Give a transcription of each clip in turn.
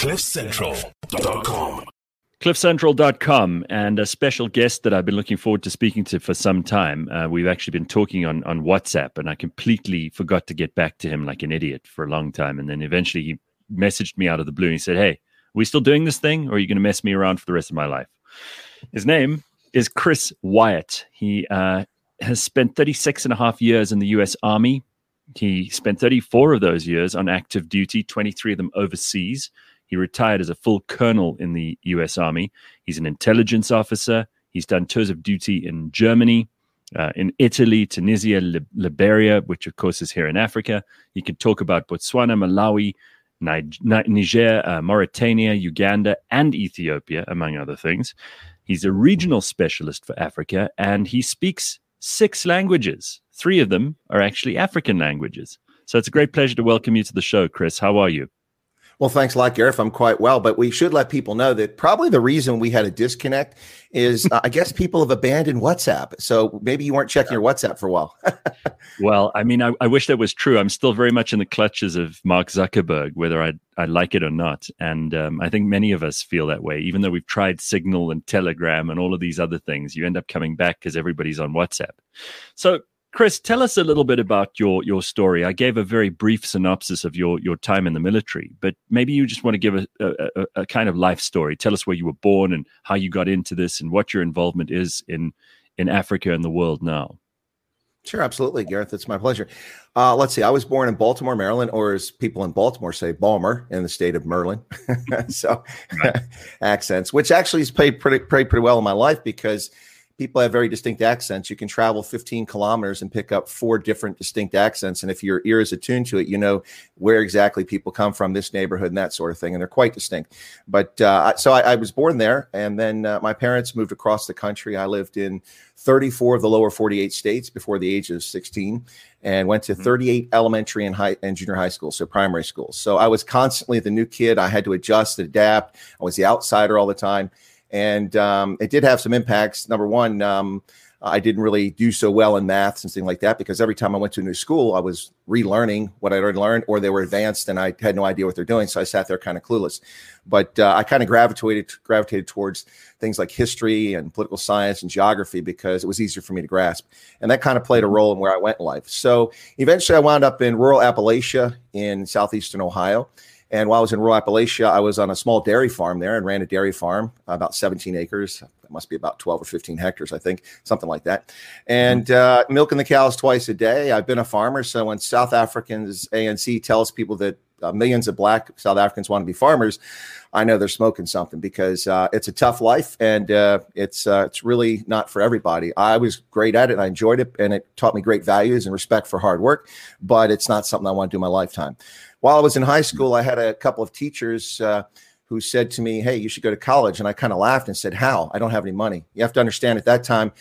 CliffCentral.com. CliffCentral.com, and a special guest that I've been looking forward to speaking to for some time. We've actually been talking on WhatsApp, and I completely forgot to get back to him like an idiot for a long time. And then eventually he messaged me out of the blue and he said, "Hey, are we still doing this thing, or are you going to mess me around for the rest of my life?" His name is Chris Wyatt. He has spent 36 and a half years in the U.S. Army. He spent 34 of those years on active duty, 23 of them overseas. He retired as a full colonel in the U.S. Army. He's an intelligence officer. He's done tours of duty in Germany, in Italy, Tunisia, Liberia, which of course is here in Africa. He can talk about Botswana, Malawi, Niger, Mauritania, Uganda, and Ethiopia, among other things. He's a regional specialist for Africa, and he speaks 6 languages. 3 of them are actually African languages. So it's a great pleasure to welcome you to the show, Chris. How are you? Well, thanks a lot, Gareth. I'm quite well, but we should let people know that probably the reason we had a disconnect is I guess people have abandoned WhatsApp. So maybe you weren't checking your WhatsApp for a while. Well, I mean, I wish that was true. I'm still very much in the clutches of Mark Zuckerberg, whether I like it or not. And I think many of us feel that way. Even though we've tried Signal and Telegram and all of these other things, you end up coming back because everybody's on WhatsApp. So, Chris, tell us a little bit about your story. I gave a very brief synopsis of your time in the military, but maybe you just want to give a kind of life story. Tell us where you were born and how you got into this and what your involvement is in Africa and the world now. Sure, absolutely, Gareth. It's my pleasure. Let's see. I was born in Baltimore, Maryland, or as people in Baltimore say, Balmer, in the state of Merlin. So accents, which actually has played pretty well in my life because people have very distinct accents. You can travel 15 kilometers and pick up 4 different distinct accents. And if your ear is attuned to it, you know where exactly people come from, this neighborhood and that sort of thing. And they're quite distinct. But so I was born there. And then my parents moved across the country. I lived in 34 of the lower 48 states before the age of 16 and went to 38 elementary and junior high schools, so primary schools. So I was constantly the new kid. I had to adjust, adapt. I was the outsider all the time. And it did have some impacts. Number one, I didn't really do so well in maths and things like that because every time I went to a new school, I was relearning what I'd already learned, or they were advanced and I had no idea what they're doing. So I sat there kind of clueless. But I kind of gravitated towards things like history and political science and geography because it was easier for me to grasp. And that kind of played a role in where I went in life. So eventually I wound up in rural Appalachia in southeastern Ohio. And while I was in rural Appalachia, I was on a small dairy farm there and ran a dairy farm, about 17 acres. It must be about 12 or 15 hectares, I think, something like that. And milking the cows twice a day. I've been a farmer. So when South Africans, ANC tells people that millions of Black South Africans want to be farmers, I know they're smoking something because it's a tough life and it's really not for everybody. I was great at it. I enjoyed it and it taught me great values and respect for hard work, but it's not something I want to do in my lifetime. While I was in high school, I had a couple of teachers who said to me, "Hey, you should go to college." And I kind of laughed and said, "How? I don't have any money." You have to understand at that time,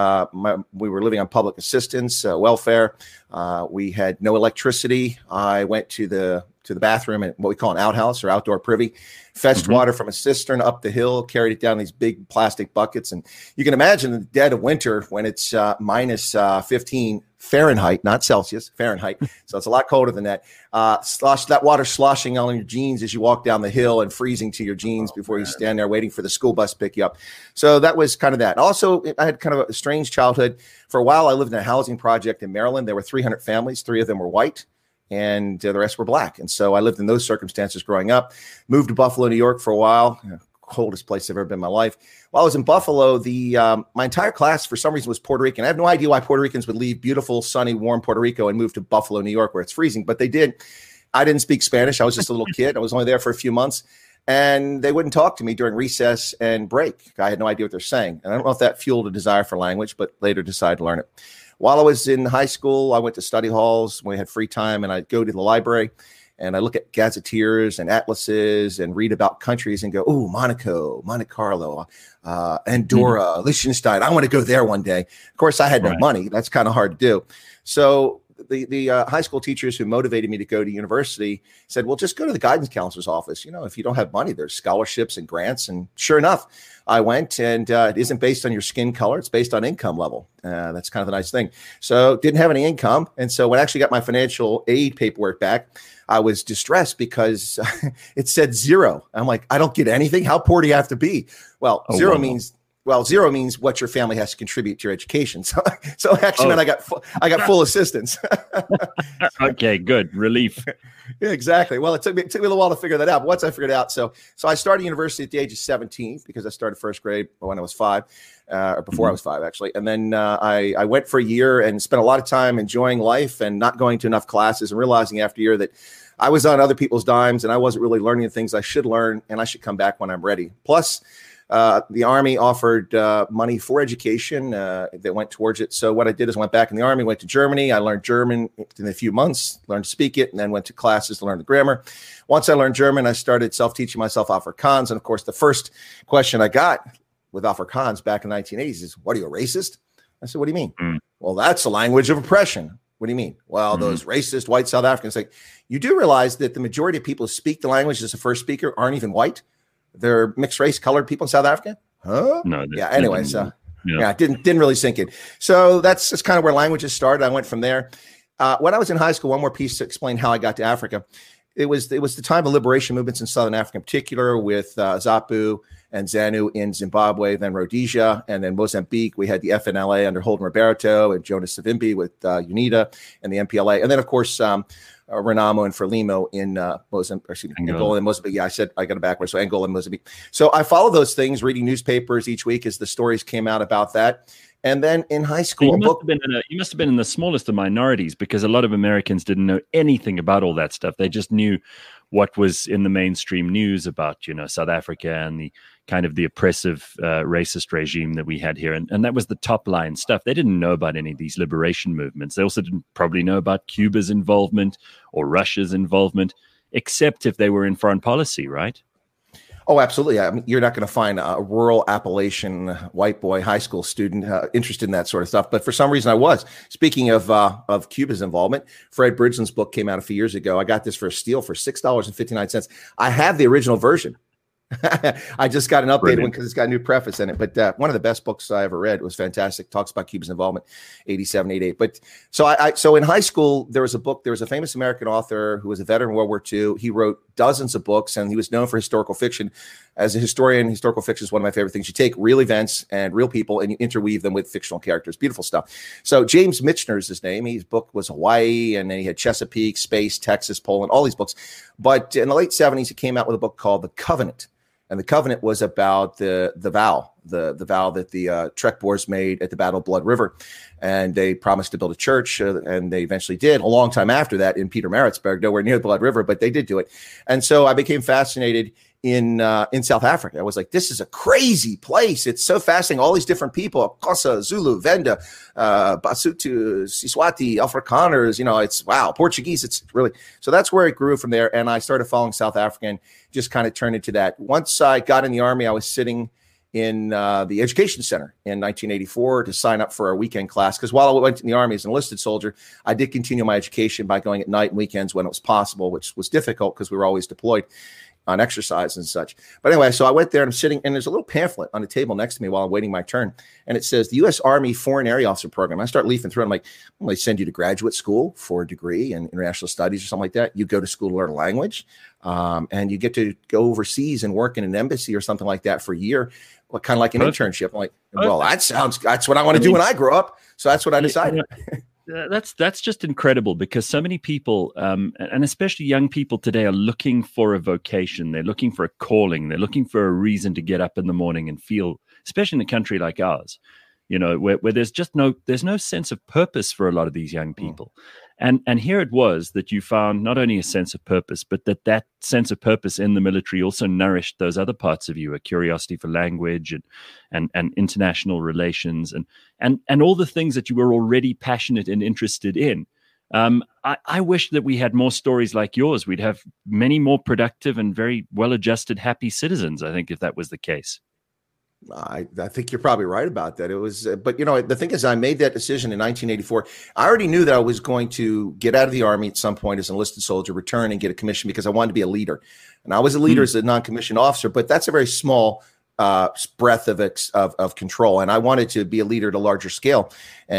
we were living on public assistance, welfare. We had no electricity. I went to the bathroom at what we call an outhouse or outdoor privy, fetched water from a cistern up the hill, carried it down these big plastic buckets. And you can imagine in the dead of winter when it's minus 15 Fahrenheit, not Celsius, Fahrenheit. So it's a lot colder than that. That water sloshing on your jeans as you walk down the hill and freezing to your jeans before you stand there waiting for the school bus to pick you up. So that was kind of that. Also, I had kind of a strange childhood. For a while, I lived in a housing project in Maryland. There were 300 families. 3 of them were white, and the rest were Black. And so I lived in those circumstances growing up. Moved to Buffalo, New York for a while. Coldest place I've ever been in my life. While I was in Buffalo, my entire class for some reason was Puerto Rican. I have no idea why Puerto Ricans would leave beautiful, sunny, warm Puerto Rico and move to Buffalo, New York, where it's freezing, but they did. I didn't speak Spanish. I was just a little kid. I was only there for a few months, and they wouldn't talk to me during recess and break. I had no idea what they're saying, and I don't know if that fueled a desire for language, but later decided to learn it. While I was in high school, I went to study halls when we had free time, and I'd go to the library. And I look at gazetteers and atlases and read about countries and go, "Oh, Monaco, Monte Carlo, Andorra, Liechtenstein. I want to go there one day." Of course, I had no money. That's kind of hard to do. So the high school teachers who motivated me to go to university said, well, just go to the guidance counselor's office. If you don't have money, there's scholarships and grants. And sure enough, I went, and it isn't based on your skin color. It's based on income level. That's kind of a nice thing. So didn't have any income. And so when I actually got my financial aid paperwork back, I was distressed because it said zero. I'm like, I don't get anything. How poor do you have to be? Well, zero means what your family has to contribute to your education. So actually, man, I got full assistance. Okay, good relief. Yeah, exactly. Well, it took me a little while to figure that out. But once I figured it out, so I started university at the age of 17 because I started first grade when I was 5, or before I was 5 actually. And then I went for a year and spent a lot of time enjoying life and not going to enough classes and realizing after a year that I was on other people's dimes and I wasn't really learning the things I should learn, and I should come back when I'm ready. Plus, the Army offered money for education that went towards it. So what I did is went back in the Army, went to Germany. I learned German in a few months, learned to speak it, and then went to classes to learn the grammar. Once I learned German, I started self-teaching myself Afrikaans. And of course, the first question I got with Afrikaans back in the 1980s is, what are you, a racist? I said, what do you mean? Well, that's a language of oppression. What do you mean? Well, those racist white South Africans, like, you do realize that the majority of people who speak the language as a first speaker aren't even white. They're mixed race colored people in South Africa. Huh? No. Yeah. Anyway, so it didn't really sink in. So that's just kind of where languages started. I went from there. When I was in high school, one more piece to explain how I got to Africa. It was the time of liberation movements in Southern Africa, in particular with ZAPU and ZANU in Zimbabwe, then Rhodesia, and then Mozambique. We had the FNLA under Holden Roberto and Jonas Savimbi with UNITA and the MPLA. And then, of course, Renamo and Frelimo in Angola and Mozambique. Yeah, I got it backwards. So Angola and Mozambique. So I followed those things, reading newspapers each week as the stories came out about that. And then in high school, you must have been in the smallest of minorities, because a lot of Americans didn't know anything about all that stuff. They just knew what was in the mainstream news about, South Africa and the kind of the oppressive racist regime that we had here. And that was the top line stuff. They didn't know about any of these liberation movements. They also didn't probably know about Cuba's involvement or Russia's involvement, except if they were in foreign policy, right? Oh, absolutely. I mean, you're not going to find a rural Appalachian white boy high school student interested in that sort of stuff. But for some reason I was. Speaking of Cuba's involvement, Fred Bridgeland's book came out a few years ago. I got this for a steal for $6.59. I have the original version. I just got an updated one because it's got a new preface in it. But one of the best books I ever read. It was fantastic. Talks about Cuba's involvement, 87, 88. But so in high school, there was a famous American author who was a veteran of World War II. He wrote dozens of books, and he was known for historical fiction. As a historian, historical fiction is one of my favorite things. You take real events and real people and you interweave them with fictional characters. Beautiful stuff. So James Michener is his name. His book was Hawaii, and then he had Chesapeake, Space, Texas, Poland, all these books. But in the late 70s, he came out with a book called The Covenant. And the covenant was about the vow that the Trek Boers made at the Battle of Blood River. And they promised to build a church, and they eventually did a long time after that in Pietermaritzburg, nowhere near the Blood River, but they did do it. And so I became fascinated in South Africa. I was like, this is a crazy place. It's so fascinating. All these different people, Xhosa, Zulu, Venda, Basotho, Siswati, Afrikaners, it's wow, Portuguese. It's really, so that's where it grew from there. And I started following South Africa and just kind of turned into that. Once I got in the Army, I was sitting in the education center in 1984 to sign up for a weekend class. Because while I went in the Army as an enlisted soldier, I did continue my education by going at night and weekends when it was possible, which was difficult because we were always deployed on exercise and such. But anyway, so I went there and I'm sitting, and there's a little pamphlet on the table next to me while I'm waiting my turn. And it says the U.S. Army Foreign Area Officer Program. I start leafing through it. I'm like, well, they send you to graduate school for a degree in international studies or something like that. You go to school to learn a language, and you get to go overseas and work in an embassy or something like that for a year, kind of like an internship. I'm like, well, that's what I want to do when I grow up. So that's what I decided. That's just incredible, because so many people, and especially young people today, are looking for a vocation. They're looking for a calling. They're looking for a reason to get up in the morning and feel, especially in a country like ours, where there's no sense of purpose for a lot of these young people. And here it was that you found not only a sense of purpose, but that sense of purpose in the military also nourished those other parts of you, a curiosity for language and international relations and all the things that you were already passionate and interested in. I wish that we had more stories like yours. We'd have many more productive and very well-adjusted, happy citizens, I think, if that was the case. I think you're probably right about that. It was, but the thing is, I made that decision in 1984. I already knew that I was going to get out of the Army at some point as an enlisted soldier, return and get a commission because I wanted to be a leader. And I was a leader as a non-commissioned officer, but that's a very small breadth of control. And I wanted to be a leader at a larger scale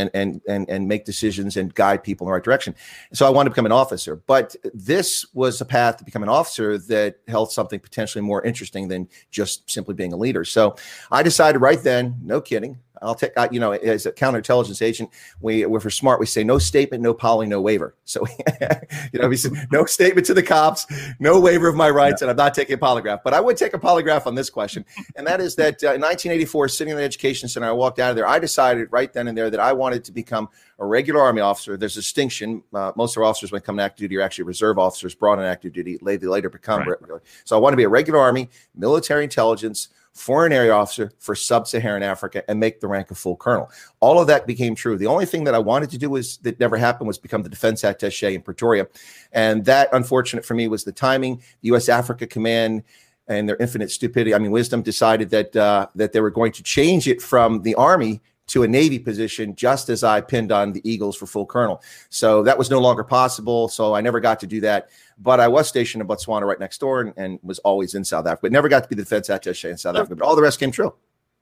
and make decisions and guide people in the right direction. So I wanted to become an officer, but this was a path to become an officer that held something potentially more interesting than just simply being a leader. So I decided right then, no kidding, I'll take, as a counterintelligence agent, we're smart. We say no statement, no poly, no waiver. So, we said no statement to the cops, no waiver of my rights, and I'm not taking a polygraph. But I would take a polygraph on this question. And that is that in 1984, sitting in the education center, I walked out of there. I decided right then and there that I wanted to become a regular Army officer. There's a distinction. Most of our officers, when they come to active duty, are actually reserve officers brought on active duty. They later become regular. So I want to be a regular Army, military intelligence, foreign area officer for sub-Saharan Africa and make the rank of full colonel. All of that became true. The only thing that I wanted to do that never happened was become the defense attaché in Pretoria. And that, unfortunate for me, was the timing. The U.S. Africa Command and their infinite stupidity, wisdom, decided that they were going to change it from the Army to a Navy position just as I pinned on the Eagles for full colonel. So that was no longer possible. So I never got to do that. But I was stationed in Botswana right next door and was always in South Africa, but never got to be the defense attaché in South Africa. But all the rest came true.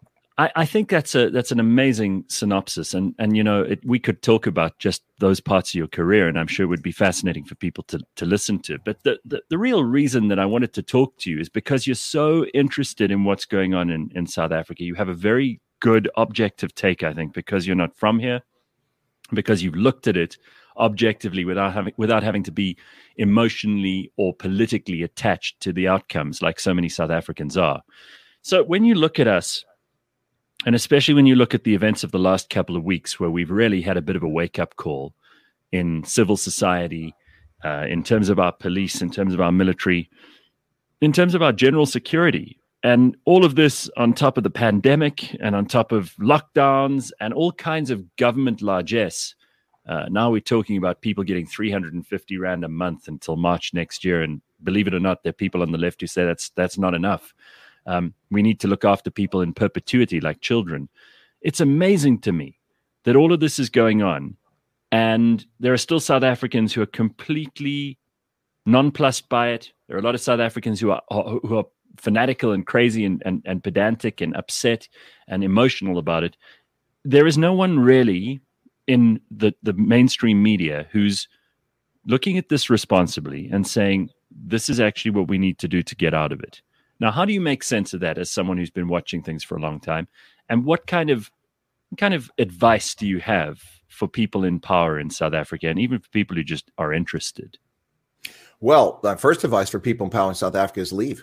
I think that's an amazing synopsis. And we could talk about just those parts of your career, and I'm sure it would be fascinating for people to listen to. But the real reason that I wanted to talk to you is because you're so interested in what's going on in South Africa. You have a very good objective take, I think, because you're not from here, because you've looked at it objectively without having to be emotionally or politically attached to the outcomes like so many South Africans are. So when you look at us, and especially when you look at the events of the last couple of weeks, where we've really had a bit of a wake-up call in civil society, in terms of our police, in terms of our military, in terms of our general security, and all of this on top of the pandemic and on top of lockdowns and all kinds of government largesse. Now we're talking about people getting 350 Rand a month until March next year. And believe it or not, there are people on the left who say that's not enough. We need to look after people in perpetuity like children. It's amazing to me that all of this is going on. And there are still South Africans who are completely nonplussed by it. There are a lot of South Africans who are fanatical and crazy and pedantic and upset and emotional about it. There is no one really in the mainstream media who's looking at this responsibly and saying, this is actually what we need to do to get out of it. Now, how do you make sense of that as someone who's been watching things for a long time? And what kind of advice do you have for people in power in South Africa and even for people who just are interested? Well, the first advice for people in power in South Africa is leave.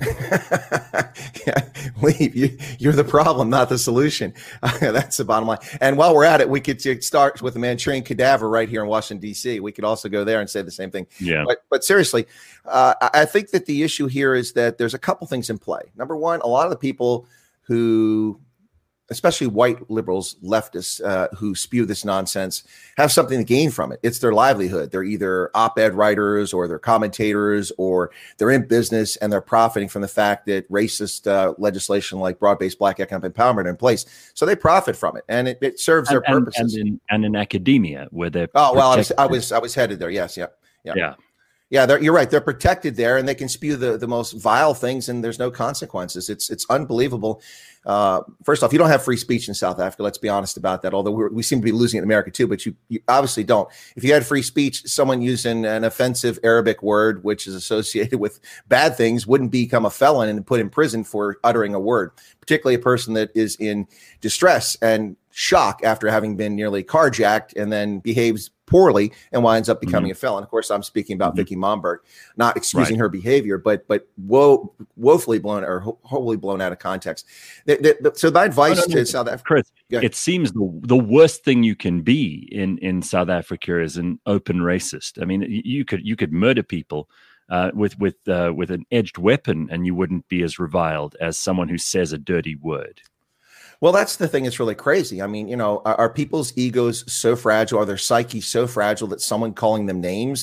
Leave. You're the problem, not the solution. That's the bottom line. And while we're at it, we could start with the Manchurian cadaver right here in Washington, D.C. We could also go there and say the same thing. Yeah. But seriously, I think that the issue here is that there's a couple things in play. Number one, a lot of the people who, especially white liberals, leftists who spew this nonsense, have something to gain from it. It's their livelihood. They're either op-ed writers or they're commentators or they're in business and they're profiting from the fact that racist legislation like broad-based black economic empowerment are in place. So they profit from it, and it serves their purposes. And in academia, where they're I was headed there. Yes, yeah. Yeah, you're right. They're protected there, and they can spew the most vile things, and there's no consequences. It's unbelievable. First off, you don't have free speech in South Africa. Let's be honest about that. Although we seem to be losing it in America too, but you obviously don't. If you had free speech, someone using an offensive Arabic word, which is associated with bad things, wouldn't become a felon and put in prison for uttering a word. Particularly a person that is in distress and shock after having been nearly carjacked and then behaves poorly and winds up becoming a felon. Of course, I'm speaking about Vicky Momberg, not excusing her behavior, but woefully blown or wholly blown out of context. So my advice to South Africa, Chris, it seems the worst thing you can be in South Africa is an open racist. I mean, you could murder people with an edged weapon, and you wouldn't be as reviled as someone who says a dirty word. Well, that's the thing that's really crazy. I mean, are people's egos so fragile? Are their psyches so fragile that someone calling them names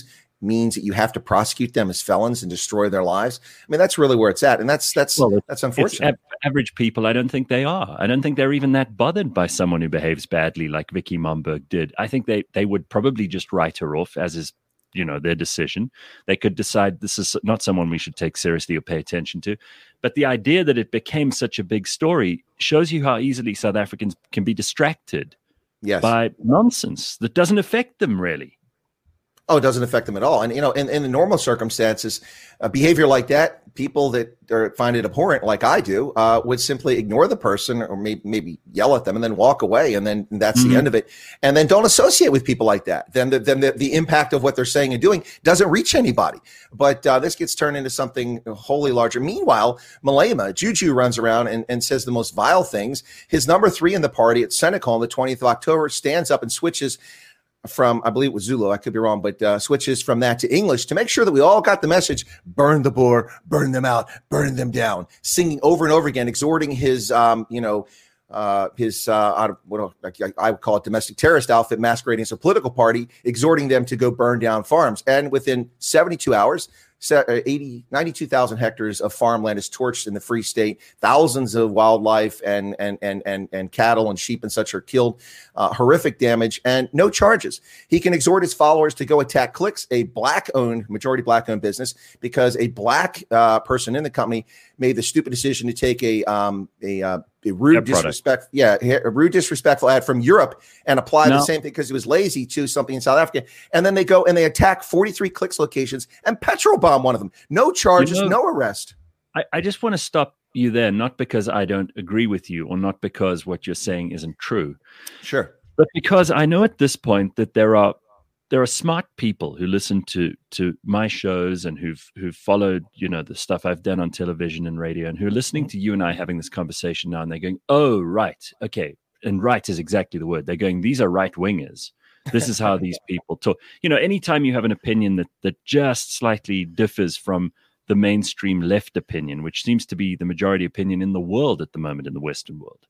means that you have to prosecute them as felons and destroy their lives. I mean, that's really where it's at. And that's unfortunate. Average people, I don't think they are. I don't think they're even that bothered by someone who behaves badly like Vicky Momberg did. I think they would probably just write her off, as is, their decision. They could decide this is not someone we should take seriously or pay attention to. But the idea that it became such a big story shows you how easily South Africans can be distracted by nonsense that doesn't affect them really. Oh, it doesn't affect them at all. And, in the normal circumstances, behavior like that, people that find it abhorrent, like I do, would simply ignore the person or maybe yell at them and then walk away. And then that's the end of it. And then don't associate with people like that. Then the impact of what they're saying and doing doesn't reach anybody. But this gets turned into something wholly larger. Meanwhile, Malema, Juju runs around and says the most vile things. His number 3 in the party at Senekal on the 20th of October stands up and switches from, I believe it was Zulu, I could be wrong, but switches from that to English to make sure that we all got the message: burn the Boer, burn them out, burn them down, singing over and over again, exhorting his, I would call it domestic terrorist outfit masquerading as a political party, exhorting them to go burn down farms. And within 72 hours, 92,000 hectares of farmland is torched in the Free State. Thousands of wildlife and cattle and sheep and such are killed. Horrific damage and no charges. He can exhort his followers to go attack Clicks, a majority black-owned business, because a black person in the company made the stupid decision to take a rude, disrespectful ad from Europe and apply the same thing because he was lazy to something in South Africa. And then they go and they attack 43 Clicks locations and petrol bomb one of them. No charges, no arrest. I just want to stop you there, not because I don't agree with you or not because what you're saying isn't true. Sure. But because I know at this point that there are smart people who listen to my shows and who've followed, the stuff I've done on television and radio, and who are listening to you and I having this conversation now, and they're going, oh, right. Okay. And right is exactly the word. They're going, these are right wingers. This is how these people talk. Anytime you have an opinion that just slightly differs from the mainstream left opinion, which seems to be the majority opinion in the world at the moment, in the Western world,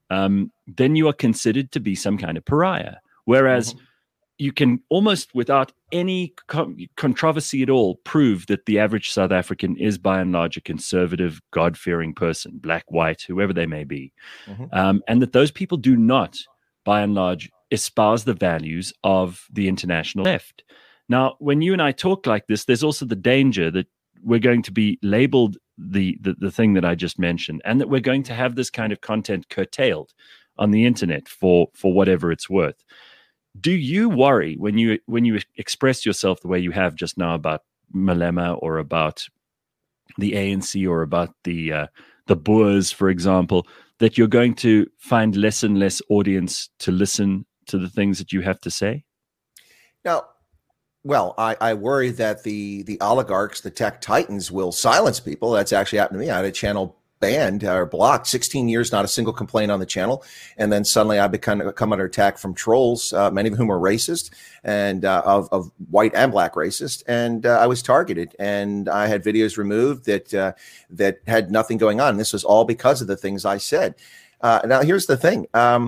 then you are considered to be some kind of pariah. Whereas you can almost without any controversy at all prove that the average South African is by and large a conservative, God-fearing person, black, white, whoever they may be. And that those people do not, by and large, espouse the values of the international left. Now, when you and I talk like this, there's also the danger that we're going to be labeled the thing that I just mentioned, and that we're going to have this kind of content curtailed on the internet for whatever it's worth. Do you worry when you express yourself the way you have just now about Malema or about the ANC or about the Boers, for example, that you're going to find less and less audience to listen to the things that you have to say? Now, well, I worry that the oligarchs, the tech titans, will silence people. That's actually happened to me. I had a channel banned or blocked, 16 years, not a single complaint on the channel. And then suddenly I come under attack from trolls, many of whom are racist and of white and black racist. And I was targeted and I had videos removed that had nothing going on. This was all because of the things I said. Now, here's the thing.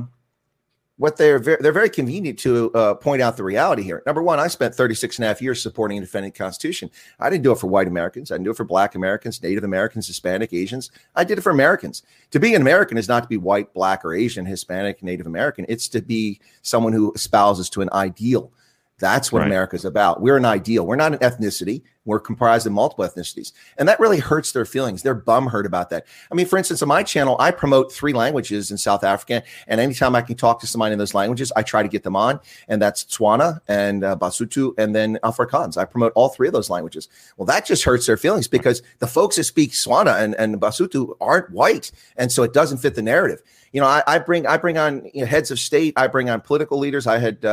They're very convenient to point out the reality here. Number one, I spent 36 and a half years supporting and defending the Constitution. I didn't do it for white Americans. I didn't do it for black Americans, Native Americans, Hispanic, Asians. I did it for Americans. To be an American is not to be white, black, or Asian, Hispanic, Native American. It's to be someone who espouses to an ideal. That's what America is about. We're an ideal. We're not an ethnicity. We're comprised of multiple ethnicities. And that really hurts their feelings. They're bumhurt about that. I mean, for instance, on my channel, I promote 3 languages in South Africa. And anytime I can talk to somebody in those languages, I try to get them on. And that's Tswana and Basotho and then Afrikaans. I promote all 3 of those languages. Well, that just hurts their feelings because the folks that speak Tswana and Basotho aren't white. And so it doesn't fit the narrative. I bring on heads of state. I bring on political leaders. I had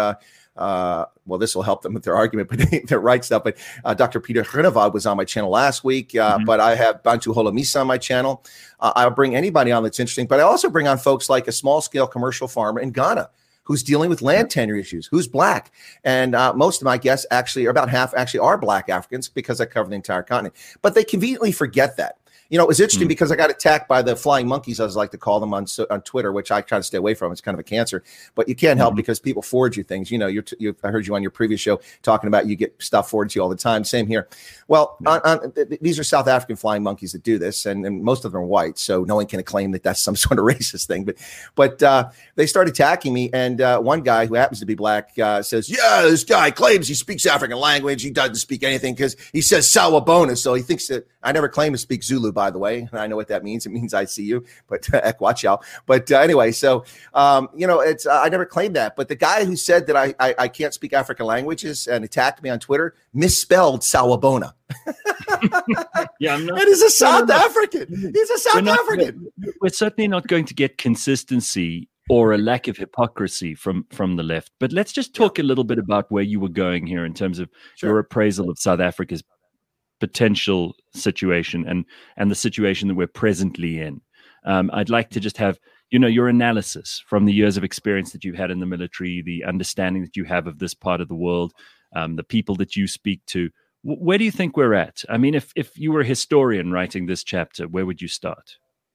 well, this will help them with their argument, but their right stuff. But Dr. Peter Groenewald was on my channel last week, but I have Bantu Holomisa on my channel. I'll bring anybody on that's interesting, but I also bring on folks like a small-scale commercial farmer in Ghana who's dealing with land tenure issues, who's black. And most of my guests actually, or about half actually, are black Africans because I cover the entire continent. But they conveniently forget that. You know, it was interesting because I got attacked by the flying monkeys, as I like to call them on Twitter, which I try to stay away from. It's kind of a cancer, but you can't help because people forward you things. You know, I heard you on your previous show talking about you get stuff forwarded to you all the time. Same here. Well, these are South African flying monkeys that do this, and most of them are white, so no one can claim that that's some sort of racist thing. But they started attacking me, and one guy who happens to be black says, "Yeah, this guy claims he speaks African language. He doesn't speak anything because he says sawubona, so he thinks that I never claim to speak Zulu, by the way. And I know what that means. It means I see you, but ekwachao. But anyway, so you know, it's I never claimed that. But the guy who said that I can't speak African languages and attacked me on Twitter misspelled sawubona. Yeah, I'm not. And he's a South African. He's a South African. We're certainly not going to get consistency or a lack of hypocrisy from the left. But let's just talk a little bit about where you were going here in terms of your appraisal of South Africa's potential situation and the situation that we're presently in. I'd like to just have, you know, your analysis from the years of experience that you've had in the military, the understanding that you have of this part of the world, the people that you speak to. Where do you think we're at? I mean, if you were a historian writing this chapter, where would you start?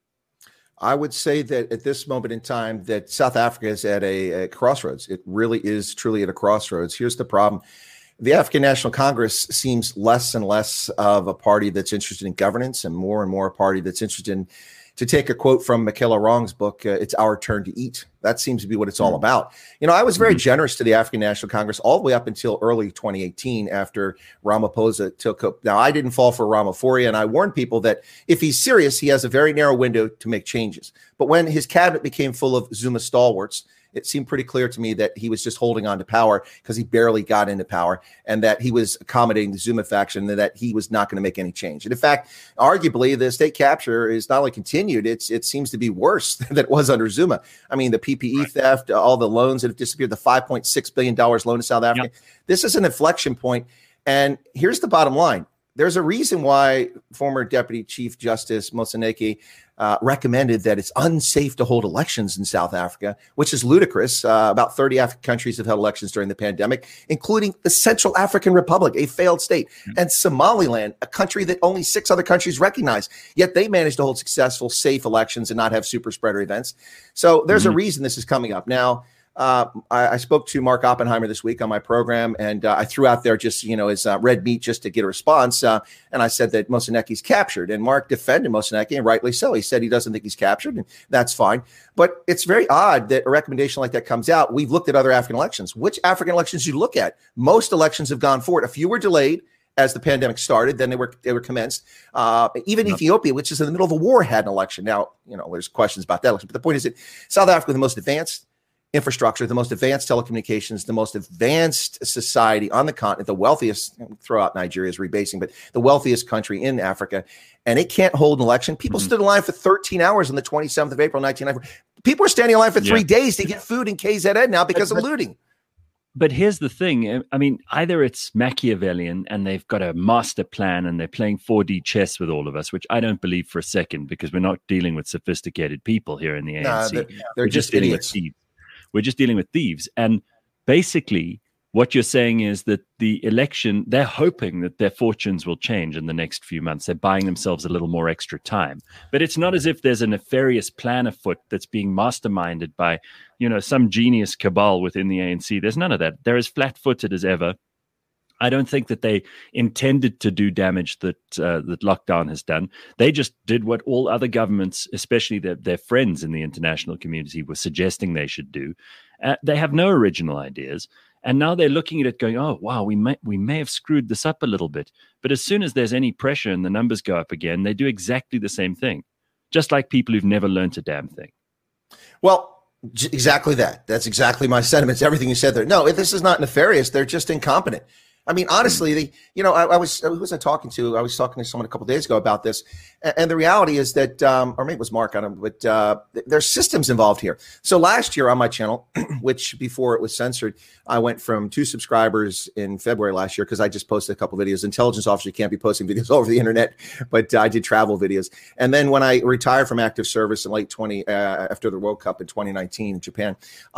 I would say that at this moment in time that South Africa is at a crossroads. It really is truly at a crossroads. Here's the problem. The African National Congress seems less and less of a party that's interested in governance and more a party that's interested in, to take a quote from Michaela Wrong's book, it's our turn to eat. That seems to be what it's all about. You know, I was very generous to the African National Congress all the way up until early 2018 after Ramaphosa took up. Now, I didn't fall for Ramaphoria, and I warned people that if he's serious, he has a very narrow window to make changes. But when his cabinet became full of Zuma stalwarts, it seemed pretty clear to me that he was just holding on to power because he barely got into power, and that he was accommodating the Zuma faction, and that he was not going to make any change. And in fact, arguably, the state capture is not only continued, it seems to be worse than it was under Zuma. I mean, the PPE theft, all the loans that have disappeared, the $5.6 billion loan to South Africa. Yep. This is an inflection point. And here's the bottom line. There's a reason why former Deputy Chief Justice Moseneke recommended that it's unsafe to hold elections in South Africa, which is ludicrous. About 30 African countries have held elections during the pandemic, including the Central African Republic, a failed state, and Somaliland, a country that only 6 other countries recognize. Yet they managed to hold successful, safe elections and not have super spreader events. So there's a reason this is coming up. Now, I spoke to Mark Oppenheimer this week on my program, and I threw out there just, you know, as red meat just to get a response. And I said that Moseneke's captured, and Mark defended Moseneke, and rightly so. He said he doesn't think he's captured, and that's fine. But it's very odd that a recommendation like that comes out. We've looked at other African elections. Which African elections you look at? Most elections have gone forward. A few were delayed as the pandemic started, then they were commenced. Even Ethiopia, which is in the middle of a war, had an election. Now, you know, there's questions about that election, but the point is that South Africa, the most advanced infrastructure, the most advanced telecommunications, the most advanced society on the continent, the wealthiest, throw out Nigeria's rebasing, but the wealthiest country in Africa, and it can't hold an election. People stood in line for 13 hours on the 27th of April, 1994. People are standing in line for 3 days to get food in KZN now because of looting. But here's the thing. I mean, either it's Machiavellian and they've got a master plan and they're playing 4D chess with all of us, which I don't believe for a second, because we're not dealing with sophisticated people here in the ANC. They're just idiots. Thieves. We're just dealing with thieves. And basically, what you're saying is that the election, they're hoping that their fortunes will change in the next few months. They're buying themselves a little more extra time. But it's not as if there's a nefarious plan afoot that's being masterminded by, you know, some genius cabal within the ANC. There's none of that. They're as flat-footed as ever. I don't think that they intended to do damage that lockdown has done. They just did what all other governments, especially their friends in the international community, were suggesting they should do. They have no original ideas. And now they're looking at it going, oh, wow, we may have screwed this up a little bit. But as soon as there's any pressure and the numbers go up again, they do exactly the same thing, just like people who've never learned a damn thing. Well, exactly that. That's exactly my sentiments. Everything you said there. No, this is not nefarious. They're just incompetent. I mean, honestly, who was I talking to? I was talking to someone a couple of days ago about this. And the reality is that, or maybe it was Mark, I don't know, but there's systems involved here. So last year on my channel, which before it was censored, I went from 2 subscribers in February last year because I just posted a couple of videos. Intelligence officer can't be posting videos all over the internet, but I did travel videos. And then when I retired from active service in late after the World Cup in 2019 in Japan,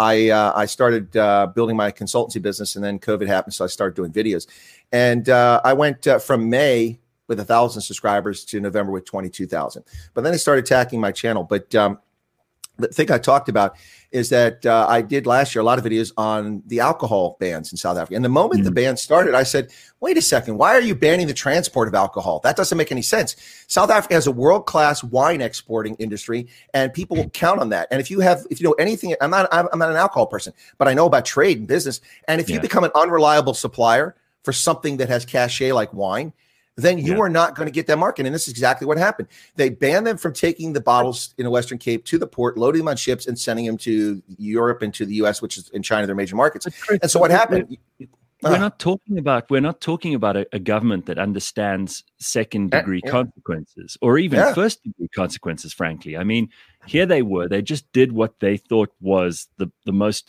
I started building my consultancy business, and then COVID happened, so I started doing videos. And I went from May with 1,000 subscribers to November with 22,000. But then they started attacking my channel. But the thing I talked about is that I did last year a lot of videos on the alcohol bans in South Africa. And the moment the ban started, I said, wait a second, why are you banning the transport of alcohol? That doesn't make any sense. South Africa has a world-class wine exporting industry, and people will count on that. And if you know anything, I'm not an alcohol person, but I know about trade and business. And if you become an unreliable supplier for something that has cachet like wine, then you are not going to get that market. And this is exactly what happened. They banned them from taking the bottles in the Western Cape to the port, loading them on ships and sending them to Europe and to the US, which is in China, their major markets. And so what happened? We're not talking about a government that understands second degree consequences or even first degree consequences, frankly. I mean, here they just did what they thought was the most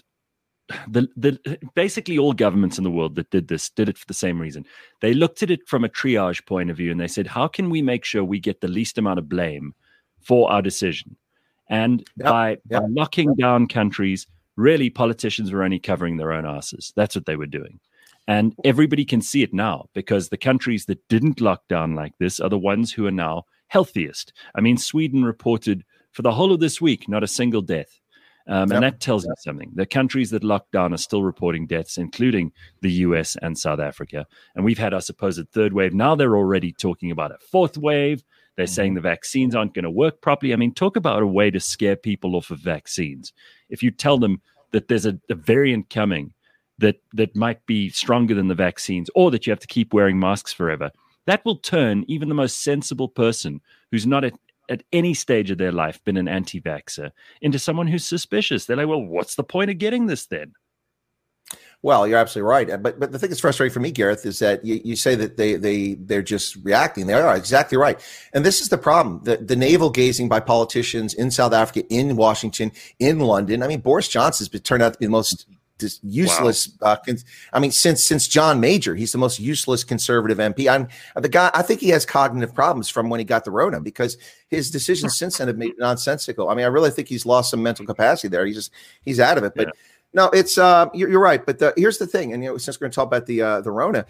basically all governments in the world that did this did it for the same reason. They looked at it from a triage point of view and they said, how can we make sure we get the least amount of blame for our decision? And by locking down countries, really politicians were only covering their own asses. That's what they were doing. And everybody can see it now because the countries that didn't lock down like this are the ones who are now healthiest. I mean, Sweden reported for the whole of this week, not a single death. And that tells you something. The countries that locked down are still reporting deaths, including the US and South Africa. And we've had our supposed third wave. Now they're already talking about a fourth wave. They're saying the vaccines aren't going to work properly. I mean, talk about a way to scare people off of vaccines. If you tell them that there's a variant coming that might be stronger than the vaccines, or that you have to keep wearing masks forever, that will turn even the most sensible person who's not at any stage of their life been an anti-vaxxer into someone who's suspicious. They're like, well, what's the point of getting this then? Well, you're absolutely right. But the thing that's frustrating for me, Gareth, is that you say that they're just reacting. They are exactly right. And this is the problem. The navel gazing by politicians in South Africa, in Washington, in London. I mean, Boris Johnson's turned out to be the most useless. I mean, since John Major, he's the most useless conservative MP. I think he has cognitive problems from when he got the Rona, because his decisions since then have made it nonsensical. I mean, I really think he's lost some mental capacity there. He's out of it. But no, it's you're right. But here's the thing, and since we're going to talk about the Rona,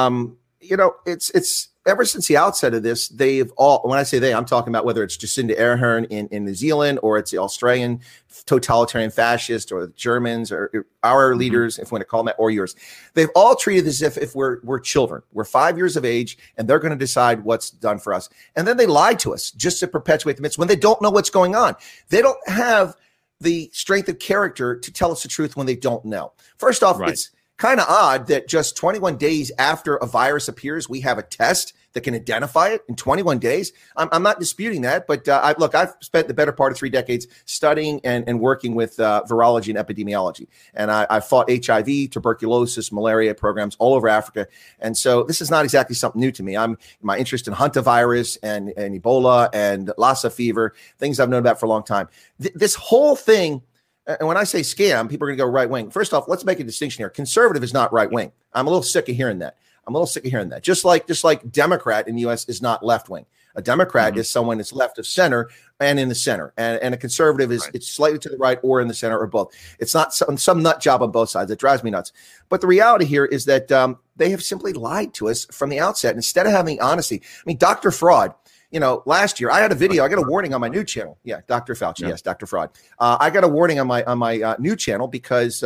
it's ever since the outset of this, they've all, when I say they, I'm talking about whether it's Jacinda Ardern in New Zealand, or it's the Australian totalitarian fascist, or the Germans, or our leaders, if we want to call them that, or yours. They've all treated this as if we're children. We're 5 years of age, and they're going to decide what's done for us. And then they lie to us just to perpetuate the myths when they don't know what's going on. They don't have the strength of character to tell us the truth when they don't know. First off, It's kind of odd that just 21 days after a virus appears, we have a test that can identify it in 21 days. I'm not disputing that, but I've spent the better part of 3 decades studying and working with virology and epidemiology. And I fought HIV, tuberculosis, malaria programs all over Africa. And so this is not exactly something new to me. My interest in hantavirus and Ebola and Lassa fever, things I've known about for a long time. This whole thing, and when I say scam, people are going to go right wing. First off, let's make a distinction here. Conservative is not right wing. I'm a little sick of hearing that. Just like Democrat in the U.S. is not left wing. A Democrat is someone that's left of center and in the center, and a conservative is it's slightly to the right or in the center or both. It's not some nut job on both sides. It drives me nuts. But the reality here is that they have simply lied to us from the outset. Instead of having honesty, I mean, Dr. Fraud. Last year I had a video. I got a warning on my new channel. Yeah, Dr. Fauci. Yes, Dr. Fraud. I got a warning on my new channel because.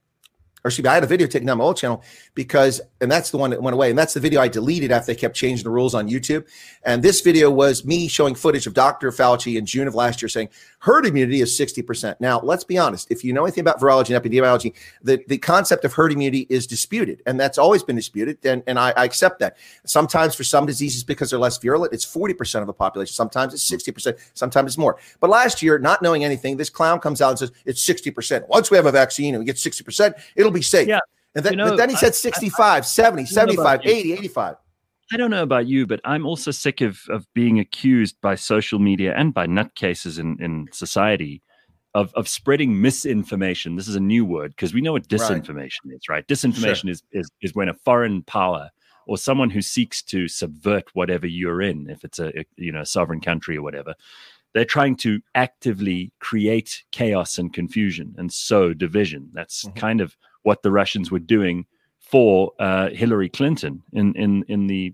I had a video taken down my old channel and that's the one that went away. And that's the video I deleted after they kept changing the rules on YouTube. And this video was me showing footage of Dr. Fauci in June of last year saying herd immunity is 60%. Now, let's be honest. If you know anything about virology and epidemiology, the concept of herd immunity is disputed. And that's always been disputed. And I accept that. Sometimes for some diseases, because they're less virulent, it's 40% of the population. Sometimes it's 60%. Sometimes it's more. But last year, not knowing anything, this clown comes out and says it's 60%. Once we have a vaccine and we get 60%, it'll be safe. Yeah. And then he said 65, 70, 75, 80, 85. I don't know about you, but I'm also sick of being accused by social media and by nutcases in society of spreading misinformation. This is a new word because we know what disinformation is, right? Disinformation is when a foreign power or someone who seeks to subvert whatever you're in, if it's a sovereign country or whatever, they're trying to actively create chaos and confusion and sow division. That's kind of what the Russians were doing for Hillary Clinton in the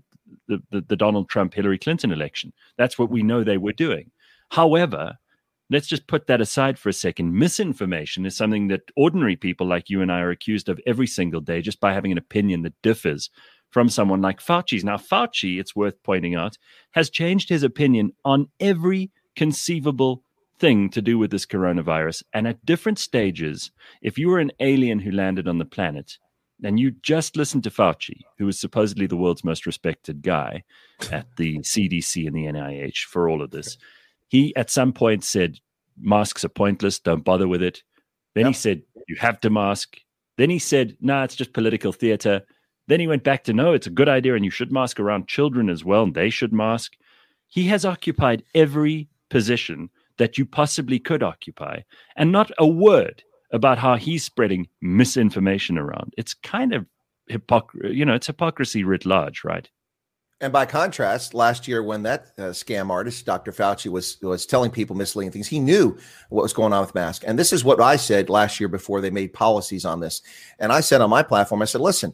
the Donald Trump Hillary Clinton election. That's what we know they were doing. However, let's just put that aside for a second. Misinformation is something that ordinary people like you and I are accused of every single day just by having an opinion that differs from someone like Fauci's. Now, Fauci, it's worth pointing out, has changed his opinion on every conceivable thing to do with this coronavirus. And at different stages, if you were an alien who landed on the planet and you just listened to Fauci, who is supposedly the world's most respected guy at the CDC and the NIH for all of this, he at some point said, masks are pointless, don't bother with it. Then he said, you have to mask. Then he said, no, it's just political theater. Then he went back to, no, it's a good idea and you should mask around children as well, and they should mask. He has occupied every position that you possibly could occupy, and not a word about how he's spreading misinformation around. It's kind of it's hypocrisy writ large, right? And by contrast, last year when that scam artist, Dr. Fauci, was telling people misleading things, he knew what was going on with masks. And this is what I said last year before they made policies on this. And I said on my platform, I said, listen,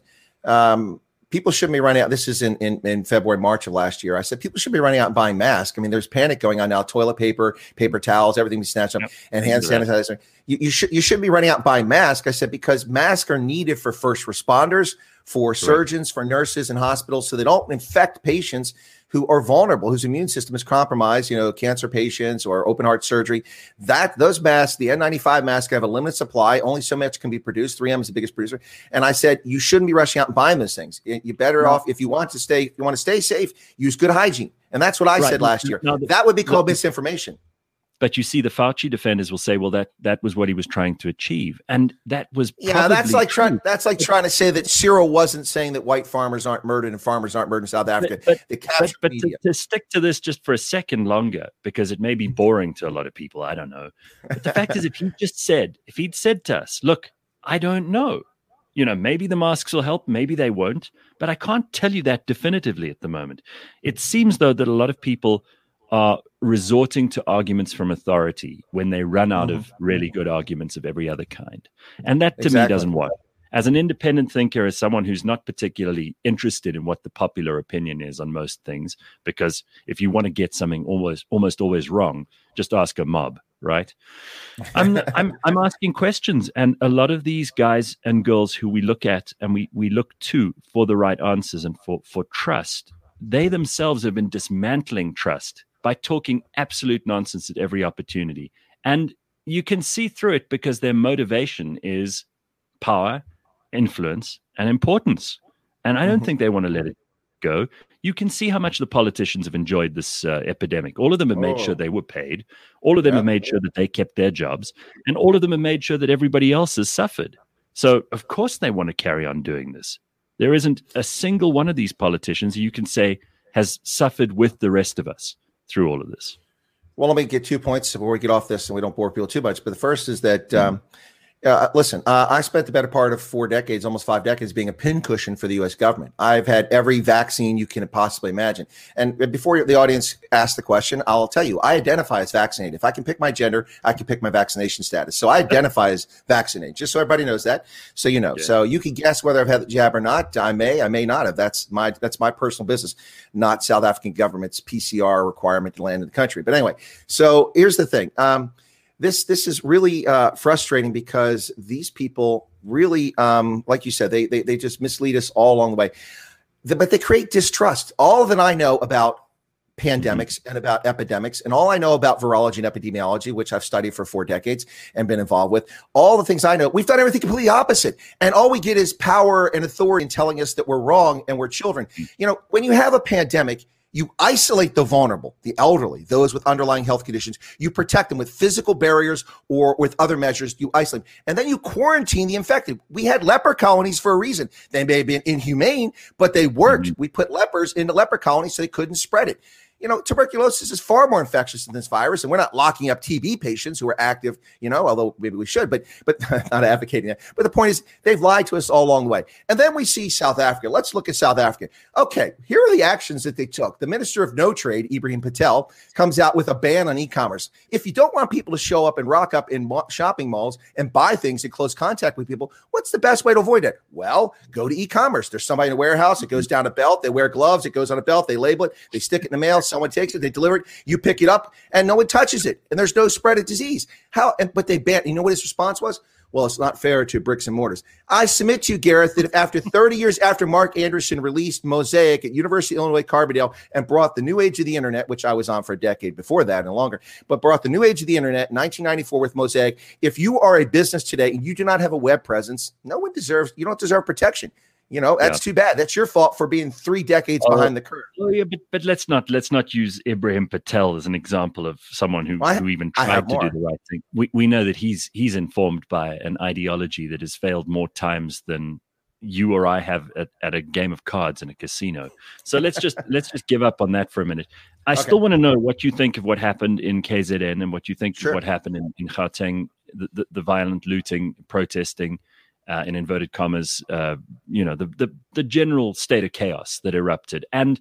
people shouldn't be running out. This is in February, March of last year. I said, people should be running out and buying masks. I mean, there's panic going on now, toilet paper, paper towels, everything we snatch up, and hand sanitizer. You should be running out and buying masks. I said, because masks are needed for first responders, for surgeons, for nurses in hospitals, so they don't infect patients who are vulnerable, whose immune system is compromised, cancer patients or open heart surgery. Those masks, the N95 masks, have a limited supply. Only so much can be produced. 3M is the biggest producer. And I said, you shouldn't be rushing out and buying those things. You're better off, if you want to stay safe, use good hygiene. And that's what I said last year. That would be called misinformation. But you see, the Fauci defenders will say, well, that was what he was trying to achieve. And that was that's like trying to say that Cyril wasn't saying that white farmers aren't murdered and farmers aren't murdered in South Africa. But to stick to this just for a second longer, because it may be boring to a lot of people, I don't know. But the fact is, if he'd said to us, look, I don't know. Maybe the masks will help, maybe they won't, but I can't tell you that definitively at the moment. It seems, though, that a lot of people are resorting to arguments from authority when they run out of really good arguments of every other kind. And that to me doesn't work. As an independent thinker, as someone who's not particularly interested in what the popular opinion is on most things, because if you want to get something almost always wrong, just ask a mob, right? I'm asking questions, and a lot of these guys and girls who we look at and we look to for the right answers and for trust, they themselves have been dismantling trust by talking absolute nonsense at every opportunity. And you can see through it because their motivation is power, influence, and importance. And I don't think they want to let it go. You can see how much the politicians have enjoyed this epidemic. All of them have made sure they were paid. All of them have made sure that they kept their jobs. And all of them have made sure that everybody else has suffered. So, of course, they want to carry on doing this. There isn't a single one of these politicians you can say has suffered with the rest of us through all of this. Well, let me get 2 points before we get off this and we don't bore people too much. But the first is that, listen, I spent the better part of 4 decades, almost 5 decades, being a pincushion for the U.S. government. I've had every vaccine you can possibly imagine. And before the audience asks the question, I'll tell you, I identify as vaccinated. If I can pick my gender, I can pick my vaccination status. So I identify as vaccinated, just so everybody knows that. So So you can guess whether I've had the jab or not. I may not have. That's my personal business, not South African government's PCR requirement to land in the country. But anyway, so here's the thing. This is really frustrating because these people really, like you said, they just mislead us all along the way. But they create distrust. All that I know about pandemics and about epidemics, and all I know about virology and epidemiology, which I've studied for 4 decades and been involved with, all the things I know, we've done everything completely opposite. And all we get is power and authority in telling us that we're wrong and we're children. When you have a pandemic, you isolate the vulnerable, the elderly, those with underlying health conditions. You protect them with physical barriers or with other measures. You isolate them. And then you quarantine the infected. We had leper colonies for a reason. They may have been inhumane, but they worked. We put lepers into leper colonies so they couldn't spread it. tuberculosis is far more infectious than this virus, and we're not locking up TB patients who are active, although maybe we should, but not advocating that. But the point is, they've lied to us all along the way. And then we see South Africa. Let's look at South Africa. Okay, here are the actions that they took. The Minister of No Trade, Ibrahim Patel, comes out with a ban on e-commerce. If you don't want people to show up and rock up in shopping malls and buy things in close contact with people, what's the best way to avoid it? Well, go to e-commerce. There's somebody in a warehouse. It goes down a belt. They wear gloves. It goes on a belt. They label it. They stick it in the mail. Someone takes it. They deliver it. You pick it up, and no one touches it. And there's no spread of disease. But they banned. You know what his response was? Well, it's not fair to bricks and mortars. I submit to you, Gareth, that if after 30 years after Mark Anderson released Mosaic at University of Illinois Carbondale and brought the new age of the internet, which I was on for a decade before that and longer, but brought the new age of the internet in 1994 with Mosaic, if you are a business today and you do not have a web presence, you don't deserve protection. That's too bad. That's your fault for being 3 decades behind the curve. Oh yeah, but let's not use Ibrahim Patel as an example of someone who even tried to do the right thing. We know that he's informed by an ideology that has failed more times than you or I have at a game of cards in a casino. So let's just give up on that for a minute. I still want to know what you think of what happened in KZN and what you think of what happened in Gauteng, the violent looting, protesting. In inverted commas, the general state of chaos that erupted. And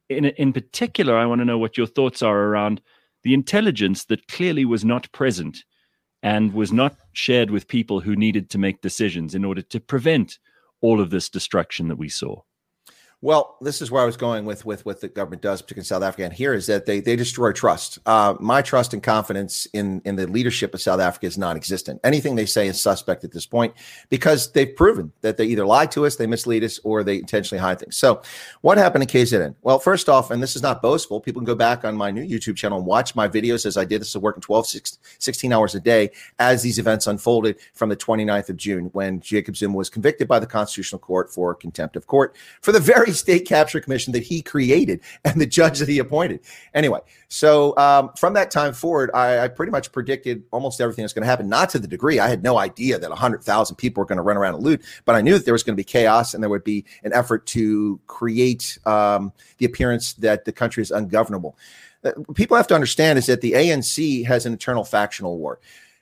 in particular, I want to know what your thoughts are around the intelligence that clearly was not present and was not shared with people who needed to make decisions in order to prevent all of this destruction that we saw. Well, this is where I was going with what the government does, particularly in South Africa. And here is that they destroy trust. My trust and confidence in the leadership of South Africa is non-existent. Anything they say is suspect at this point because they've proven that they either lie to us, they mislead us, or they intentionally hide things. So what happened in KZN? Well, first off, and this is not boastful, people can go back on my new YouTube channel and watch my videos as I did this, working 16 hours a day as these events unfolded from the 29th of June when Jacob Zuma was convicted by the Constitutional Court for contempt of court for the very state capture commission that he created and the judge that he appointed. Anyway, so from that time forward, I pretty much predicted almost everything that's going to happen, not to the degree. I had no idea that 100,000 people were going to run around and loot, but I knew that there was going to be chaos and there would be an effort to create the appearance that the country is ungovernable. People have to understand is that the ANC has an internal factional war.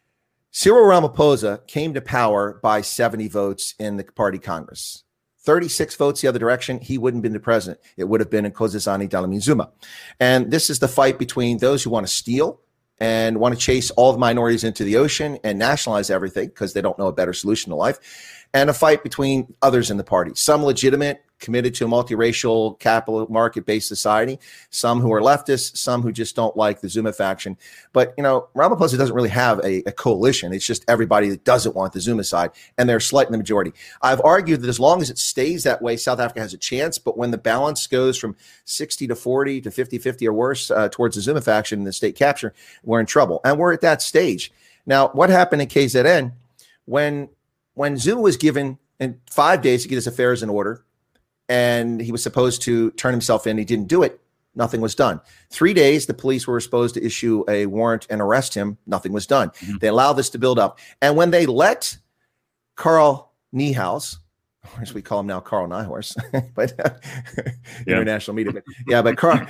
Cyril Ramaphosa came to power by 70 votes in the party Congress. 36 votes the other direction, he wouldn't have been the president. It would have been Nkosazana Dlamini Zuma. And this is the fight between those who want to steal and want to chase all the minorities into the ocean and nationalize everything because they don't know a better solution to life, and a fight between others in the party, some legitimate, committed to a multiracial, capital market-based society, some who are leftists, some who just don't like the Zuma faction. But, Ramaphosa doesn't really have a coalition. It's just everybody that doesn't want the Zuma side, and they're slightly the majority. I've argued that as long as it stays that way, South Africa has a chance, but when the balance goes from 60-40 to 50-50 or worse towards the Zuma faction and the state capture, we're in trouble. And we're at that stage. Now, what happened in KZN when Zuma was given in 5 days to get his affairs in order, and he was supposed to turn himself in. He didn't do it. Nothing was done. 3 days, the police were supposed to issue a warrant and arrest him. Nothing was done. Mm-hmm. They allowed this to build up. And when they let Karl Niehaus, or as we call him now, Karl Nyhorst, but international media. But Karl,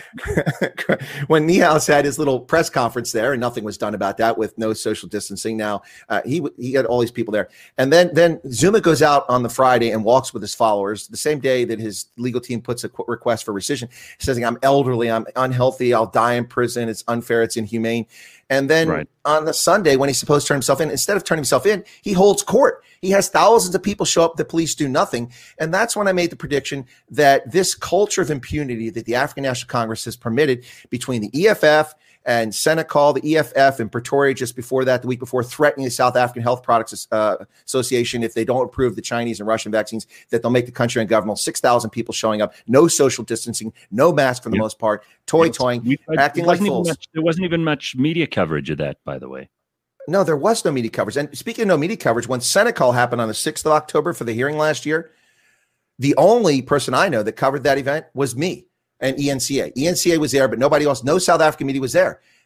when Niehaus had his little press conference there, and nothing was done about that with no social distancing. Now he had all these people there, and then Zuma goes out on the Friday and walks with his followers the same day that his legal team puts a request for rescission, saying, "I'm elderly, I'm unhealthy, I'll die in prison. It's unfair, it's inhumane." And then on the Sunday, when he's supposed to turn himself in, instead of turning himself in, he holds court. He has thousands of people show up. The police do nothing. And that's when I made the prediction that this culture of impunity that the African National Congress has permitted between the EFF and Senekal, the EFF in Pretoria just before that, the week before, threatening the South African Health Products Association if they don't approve the Chinese and Russian vaccines, that they'll make the country ungovernable. 6,000 people showing up, no social distancing, no mask for the most part, toying, acting like fools. There wasn't even much media coverage of that, by the way. No, there was no media coverage. And speaking of no media coverage, when Senekal happened on the 6th of October for the hearing last year, the only person I know that covered that event was me and ENCA. ENCA was there, but nobody else, no South African media was there.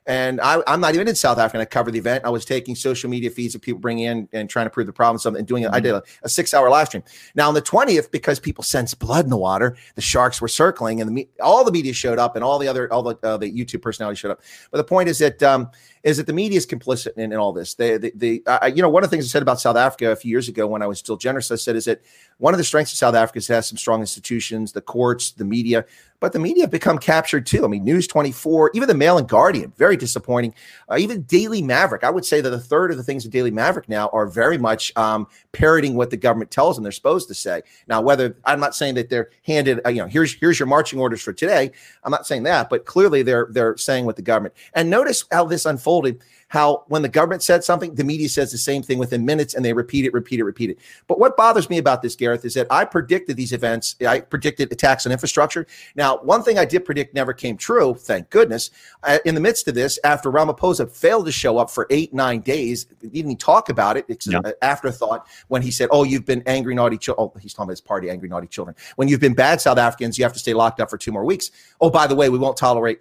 And I'm not even in South Africa. I covered the event. I was taking social media feeds of people bringing in and trying to prove the problem, something, and doing it. I did a 6-hour live stream. Now on the 20th, because people sensed blood in the water, the sharks were circling, and all the media showed up, and all the YouTube personalities showed up. But the point is that the media is complicit in all this. One of the things I said about South Africa a few years ago when I was still generous, I said is that one of the strengths of South Africa is it has some strong institutions, the courts, the media. But the media have become captured too. I mean, News 24, even the Mail and Guardian, very disappointing. Even Daily Maverick. I would say that a third of the things in Daily Maverick now are very much parroting what the government tells them they're supposed to say. Now, whether I'm not saying that they're handed, here's your marching orders for today. I'm not saying that, but clearly they're saying what the government. And notice how this unfolded. How when the government said something, the media says the same thing within minutes, and they repeat it. But what bothers me about this, Gareth, is that I predicted these events. I predicted attacks on infrastructure. Now, one thing I did predict never came true, thank goodness. In the midst of this, after Ramaphosa failed to show up for 8-9 days, didn't even talk about it. It's an afterthought when he said, "Oh, you've been angry, naughty children." Oh, he's talking about his party, angry, naughty children. When you've been bad South Africans, you have to stay locked up for 2 more weeks. Oh, by the way, we won't tolerate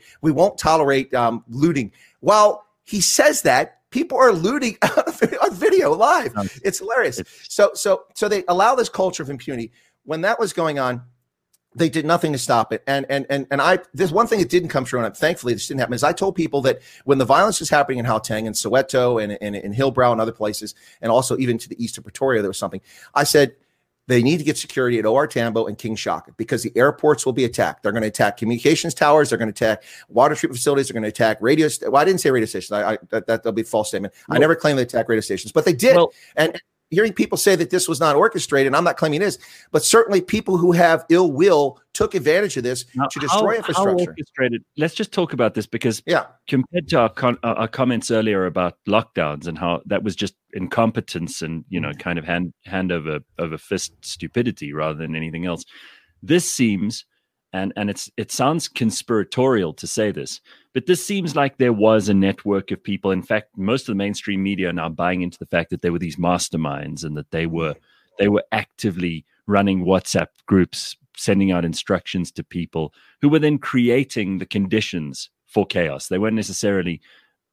looting. Well, he says that people are looting on video live. It's hilarious. So they allow this culture of impunity. When that was going on, they did nothing to stop it. And there's one thing that didn't come true, and thankfully this didn't happen, is I told people that when the violence was happening in Gauteng and Soweto and in Hillbrow and other places, and also even to the east of Pretoria, there was something. I said, they need to get security at OR Tambo and King Shaka because the airports will be attacked. They're going to attack communications towers. They're going to attack water treatment facilities. They're going to attack radio. Well, I didn't say radio stations. That'll be a false statement. I never claimed they attack radio stations, but they did. And hearing people say that this was not orchestrated, I'm not claiming it is, but certainly people who have ill will took advantage of this to destroy infrastructure. How orchestrated? Let's just talk about this because compared to our comments earlier about lockdowns and how that was just incompetence and kind of hand over fist stupidity rather than anything else. This seems, and it sounds conspiratorial to say this, but this seems like there was a network of people. In fact, most of the mainstream media are now buying into the fact that there were these masterminds and that they were actively running WhatsApp groups, sending out instructions to people who were then creating the conditions for chaos. They weren't necessarily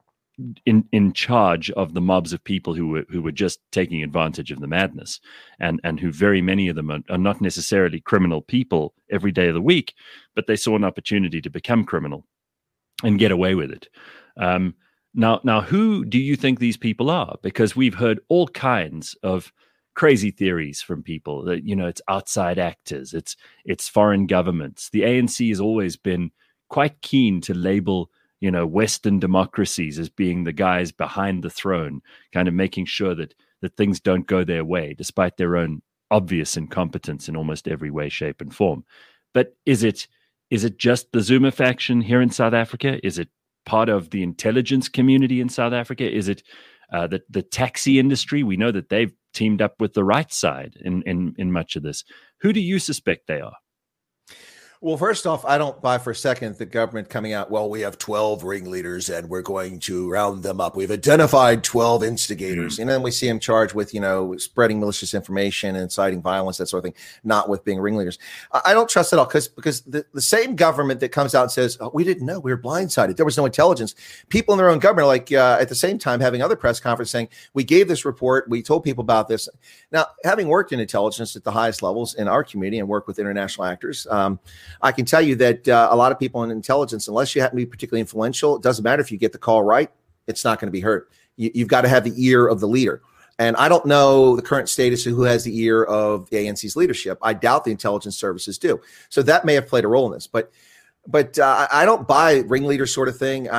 in charge of the mobs of people who were just taking advantage of the madness, and who very many of them are not necessarily criminal people every day of the week, but they saw an opportunity to become criminal and get away with it. Now, who do you think these people are? Because we've heard all kinds of crazy theories from people that, it's outside actors, it's foreign governments. The ANC has always been quite keen to label, Western democracies as being the guys behind the throne, kind of making sure that things don't go their way, despite their own obvious incompetence in almost every way, shape, and form. But is it just the Zuma faction here in South Africa? Is it part of the intelligence community in South Africa? Is it the taxi industry? We know that they've teamed up with the right side in much of this. Who do you suspect they are? Well, first off, I don't buy for a second the government coming out, well, we have 12 ringleaders and we're going to round them up. We've identified 12 instigators. And then we see them charged with, spreading malicious information and inciting violence, that sort of thing, not with being ringleaders. I don't trust it all because the same government that comes out and says, we didn't know, we were blindsided, there was no intelligence. People in their own government are like, at the same time, having other press conferences saying, we gave this report, we told people about this. Now, having worked in intelligence at the highest levels in our community and worked with international actors, I can tell you that a lot of people in intelligence, unless you happen to be particularly influential, it doesn't matter if you get the call right, it's not going to be heard. You've got to have the ear of the leader. And I don't know the current status of who has the ear of the ANC's leadership. I doubt the intelligence services do. So that may have played a role in this. But I don't buy ringleader sort of thing.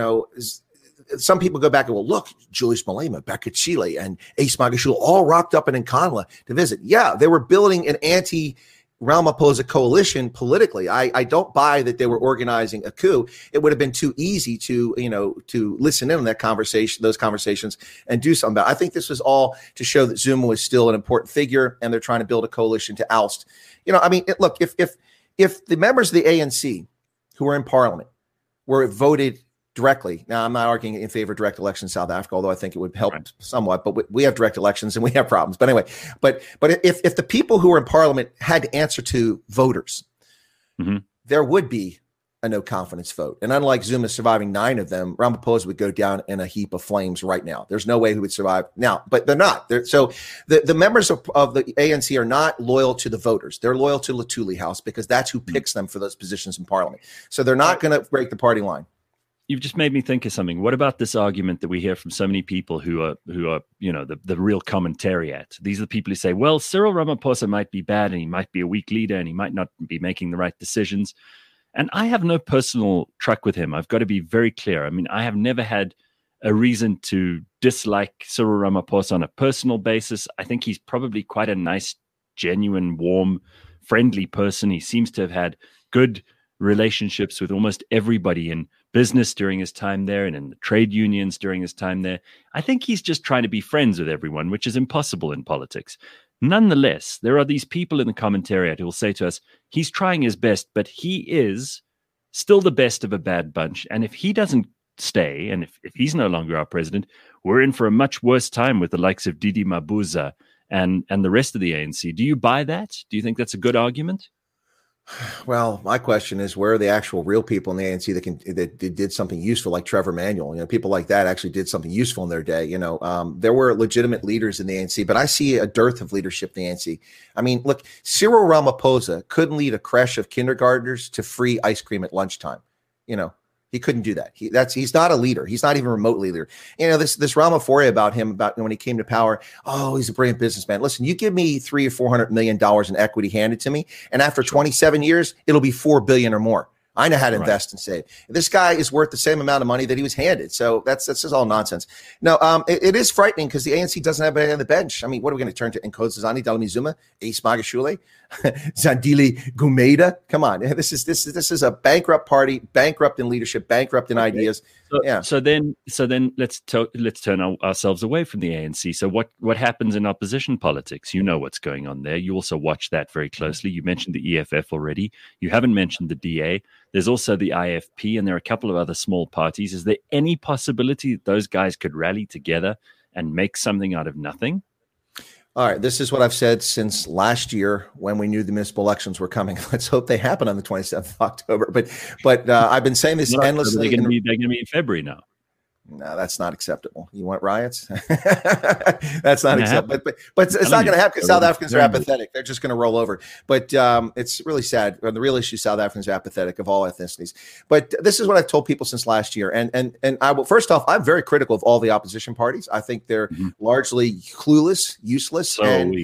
Some people go back and, well, look, Julius Malema, Becca Chile, and Ace Magashule all rocked up in Nkandla to visit. Yeah, they were building an anti-Ramaphosa coalition politically. I don't buy that they were organizing a coup. It would have been too easy to listen in on that conversation, those conversations, and do something about it. I think this was all to show that Zuma was still an important figure, and they're trying to build a coalition to oust. Look, if the members of the ANC who are in parliament were voted directly. Now, I'm not arguing in favor of direct election in South Africa, although I think it would help somewhat, but we have direct elections and we have problems. But anyway, but if the people who are in parliament had to answer to voters, there would be a no confidence vote. And unlike Zuma surviving 9 of them, Ramaphosa would go down in a heap of flames right now. There's no way he would survive now, but they're not. So the members of the ANC are not loyal to the voters. They're loyal to Luthuli House because that's who picks them for those positions in parliament. So they're not going to break the party line. You've just made me think of something. What about this argument that we hear from so many people who are the real commentariat? These are the people who say, well, Cyril Ramaphosa might be bad and he might be a weak leader and he might not be making the right decisions. And I have no personal truck with him. I've got to be very clear. I mean, I have never had a reason to dislike Cyril Ramaphosa on a personal basis. I think he's probably quite a nice, genuine, warm, friendly person. He seems to have had good relationships with almost everybody in business during his time there and in the trade unions during his time there. I think he's just trying to be friends with everyone, which is impossible in politics. Nonetheless, there are these people in the commentariat who will say to us, he's trying his best, but he is still the best of a bad bunch. And if he doesn't stay, and if he's no longer our president, we're in for a much worse time with the likes of Didi Mabuza and the rest of the ANC. Do you buy that? Do you think that's a good argument? Well, my question is, where are the actual real people in the ANC that did something useful, like Trevor Manuel? People like that actually did something useful in their day. There were legitimate leaders in the ANC, but I see a dearth of leadership in the ANC. I mean, look, Cyril Ramaphosa couldn't lead a creche of kindergartners to free ice cream at lunchtime. He couldn't do that. He's not a leader. He's not even a remote leader. This Ramaphosa about when he came to power. Oh, he's a brilliant businessman. Listen, you give me $300 or $400 million in equity handed to me, and after 27 years, it'll be $4 billion or more. I know how to invest and save. This guy is worth the same amount of money that he was handed. So that's just all nonsense. No, it is frightening because the ANC doesn't have anybody on the bench. I mean, what are we going to turn to? Nkosazana Dlamini-Zuma, Ace Magashule, Zandile Gumeda? Come on, this is a bankrupt party, bankrupt in leadership, bankrupt in ideas. So then let's turn ourselves away from the ANC. So what happens in opposition politics? You know what's going on there. You also watch that very closely. You mentioned the EFF already. You haven't mentioned the DA. There's also the IFP, and there are a couple of other small parties. Is there any possibility that those guys could rally together and make something out of nothing? All right, this is what I've said since last year when we knew the municipal elections were coming. Let's hope they happen on the 27th of October. But I've been saying this endlessly. They're going to be in February now. No, that's not acceptable. You want riots? That's not acceptable. But it's not going to happen because South Africans are apathetic. They're just going to roll over. But it's really sad. The real issue, South Africans are apathetic of all ethnicities. But this is what I've told people since last year. And I will, first off, I'm very critical of all the opposition parties. I think they're largely clueless, useless,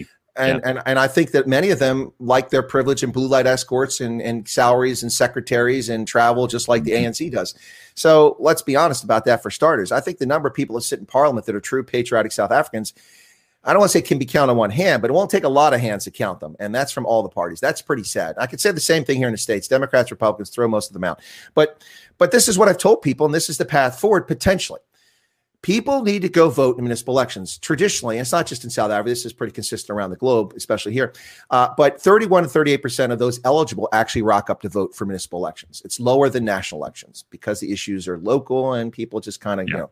and I think that many of them like their privilege and blue light escorts and salaries and secretaries and travel, just like the ANC does. So let's be honest about that for starters. I think the number of people that sit in parliament that are true patriotic South Africans, I don't want to say can be counted on one hand, but it won't take a lot of hands to count them. And that's from all the parties. That's pretty sad. I could say the same thing here in the States. Democrats, Republicans, throw most of them out. But this is what I've told people, and this is the path forward potentially. People need to go vote in municipal elections. Traditionally, and it's not just in South Africa, this is pretty consistent around the globe, especially here, but 31 to 38% of those eligible actually rock up to vote for municipal elections. It's lower than national elections because the issues are local and people just kind of,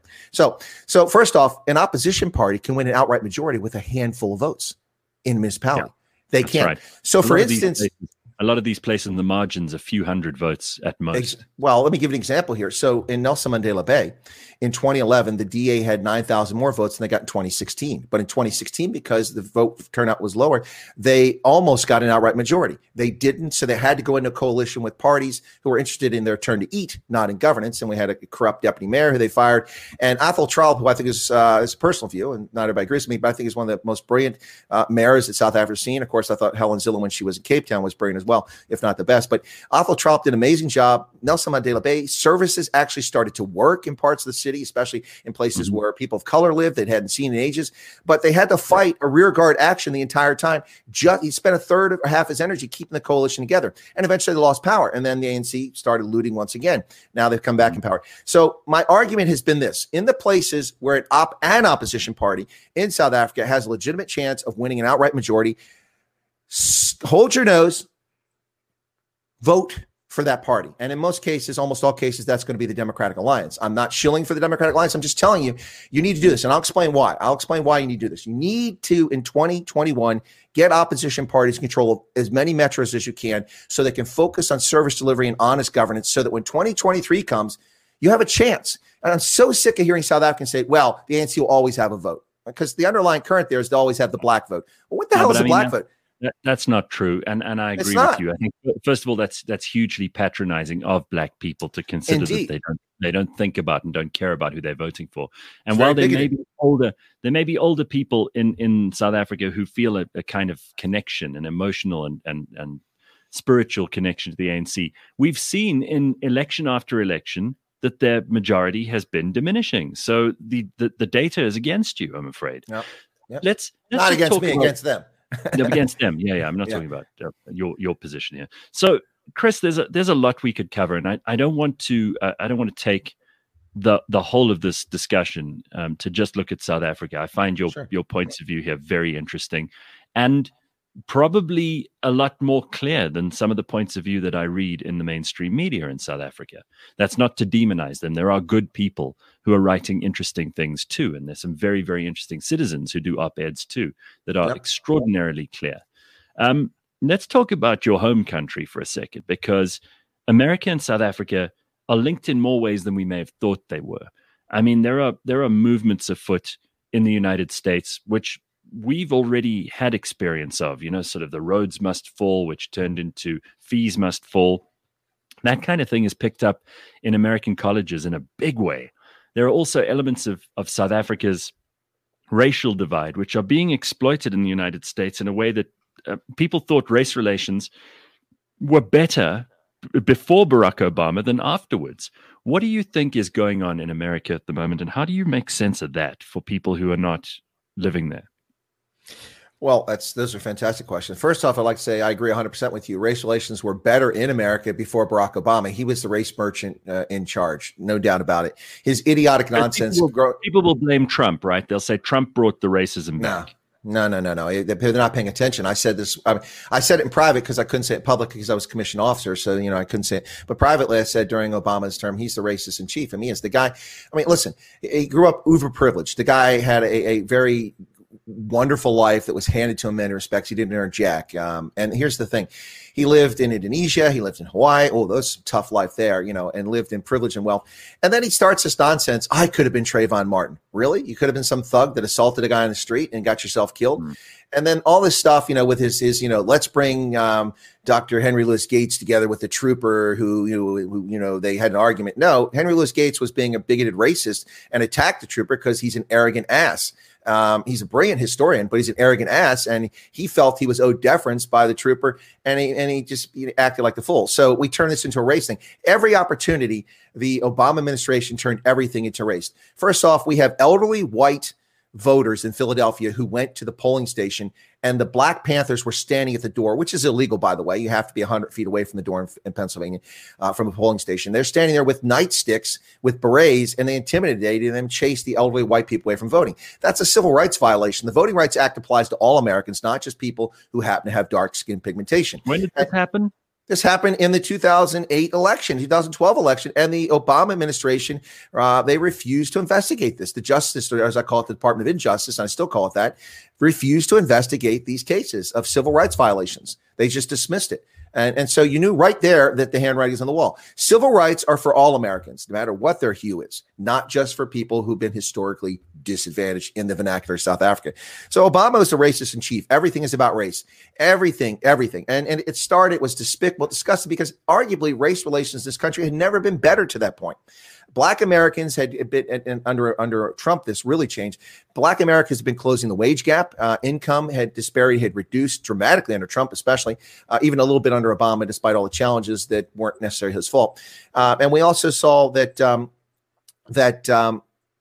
So first off, an opposition party can win an outright majority with a handful of votes in municipality. Yeah, they can. Right. So for instance, a lot of these places in the margins, a few hundred votes at most. Well, let me give you an example here. So in Nelson Mandela Bay, in 2011, the DA had 9,000 more votes than they got in 2016. But in 2016, because the vote turnout was lower, they almost got an outright majority. They didn't, so they had to go into a coalition with parties who were interested in their turn to eat, not in governance. And we had a corrupt deputy mayor who they fired. And Athol Trollip, who I think is a personal view, and not everybody agrees with me, but I think is one of the most brilliant mayors that South Africa's seen. Of course, I thought Helen Zille, when she was in Cape Town, was brilliant as well, if not the best. But Athol Trollip did an amazing job. Nelson Mandela Bay, services actually started to work in parts of the city, especially in places where people of color lived that hadn't seen in ages. But they had to fight a rearguard action the entire time. He spent a third or half his energy keeping the coalition together. And eventually they lost power. And then the ANC started looting once again. Now they've come back in power. So my argument has been this. In the places where an opposition party in South Africa has a legitimate chance of winning an outright majority, hold your nose, vote for that party. And in most cases, almost all cases, that's going to be the Democratic Alliance. I'm not shilling for the Democratic Alliance. I'm just telling you, you need to do this. And I'll explain why. I'll explain why you need to do this. You need to, in 2021, get opposition parties in control of as many metros as you can so they can focus on service delivery and honest governance so that when 2023 comes, you have a chance. And I'm so sick of hearing South Africans say, well, the ANC will always have a vote. Because the underlying current there is to always have the black vote. Well, what the hell is a black vote? That's not true, and I agree with you. I think first of all, that's hugely patronizing of black people to consider that they don't think about and don't care about who they're voting for. And while there may be older people in South Africa who feel a kind of connection, an emotional and spiritual connection to the ANC, we've seen in election after election that their majority has been diminishing. So the data is against you, I'm afraid. Yep. Let's not against me, against them. Against them, yeah. I'm not talking about your position here. So, Chris, there's a lot we could cover, and I don't want to take the whole of this discussion to just look at South Africa. I find your points of view here very interesting, and probably a lot more clear than some of the points of view that I read in the mainstream media in South Africa. That's not to demonize them. There are good people who are writing interesting things too, and there's some very, very interesting citizens who do op-eds too that are extraordinarily clear. Let's talk about your home country for a second, because America and South Africa are linked in more ways than we may have thought they were. I mean, there are movements afoot in the United States which we've already had experience of, sort of the roads must fall, which turned into fees must fall. That kind of thing is picked up in American colleges in a big way. There are also elements of South Africa's racial divide, which are being exploited in the United States in a way that people thought race relations were better before Barack Obama than afterwards. What do you think is going on in America at the moment, and how do you make sense of that for people who are not living there? Well, those are fantastic questions. First off, I'd like to say I agree 100% with you. Race relations were better in America before Barack Obama. He was the race merchant in charge, no doubt about it. His idiotic nonsense. People will blame Trump, right? They'll say Trump brought the racism back. No. They're not paying attention. I said this. I said it in private because I couldn't say it publicly because I was a commissioned officer. So, I couldn't say it. But privately, I said during Obama's term, he's the racist in chief. And he is the guy. I mean, listen, he grew up uber privileged. The guy had a very wonderful life that was handed to him in many respects. He didn't earn jack. And here's the thing. He lived in Indonesia. He lived in Hawaii. Oh, those tough life there, and lived in privilege and wealth. And then he starts this nonsense. I could have been Trayvon Martin. Really? You could have been some thug that assaulted a guy on the street and got yourself killed. Mm. And then all this stuff, with his let's bring Dr. Henry Louis Gates together with the trooper who they had an argument. No, Henry Louis Gates was being a bigoted racist and attacked the trooper because he's an arrogant ass. He's a brilliant historian, but he's an arrogant ass, and he felt he was owed deference by the trooper, and he just acted like the fool. So we turned this into a race thing. Every opportunity, the Obama administration turned everything into race. First off, we have elderly white voters in Philadelphia who went to the polling station, and the Black Panthers were standing at the door, which is illegal, by the way. You have to be 100 feet away from the door in Pennsylvania from a polling station. They're standing there with nightsticks, with berets, and they intimidated them, chased the elderly white people away from voting. That's a civil rights violation. The Voting Rights Act applies to all Americans, not just people who happen to have dark skin pigmentation. When did that happen? This happened in the 2008 election, 2012 election, and the Obama administration, they refused to investigate this. The Justice, or as I call it, the Department of Injustice, and I still call it that, refused to investigate these cases of civil rights violations. They just dismissed it. And so you knew right there that the handwriting is on the wall. Civil rights are for all Americans, no matter what their hue is, not just for people who've been historically disadvantaged in the vernacular of South Africa. So Obama is a racist in chief. Everything is about race. Everything. And it was despicable, disgusting, because arguably race relations in this country had never been better to that point. Black Americans had been under Trump. This really changed. Black Americans have been closing the wage gap. Income disparity had reduced dramatically under Trump, especially even a little bit under Obama, despite all the challenges that weren't necessarily his fault. And we also saw that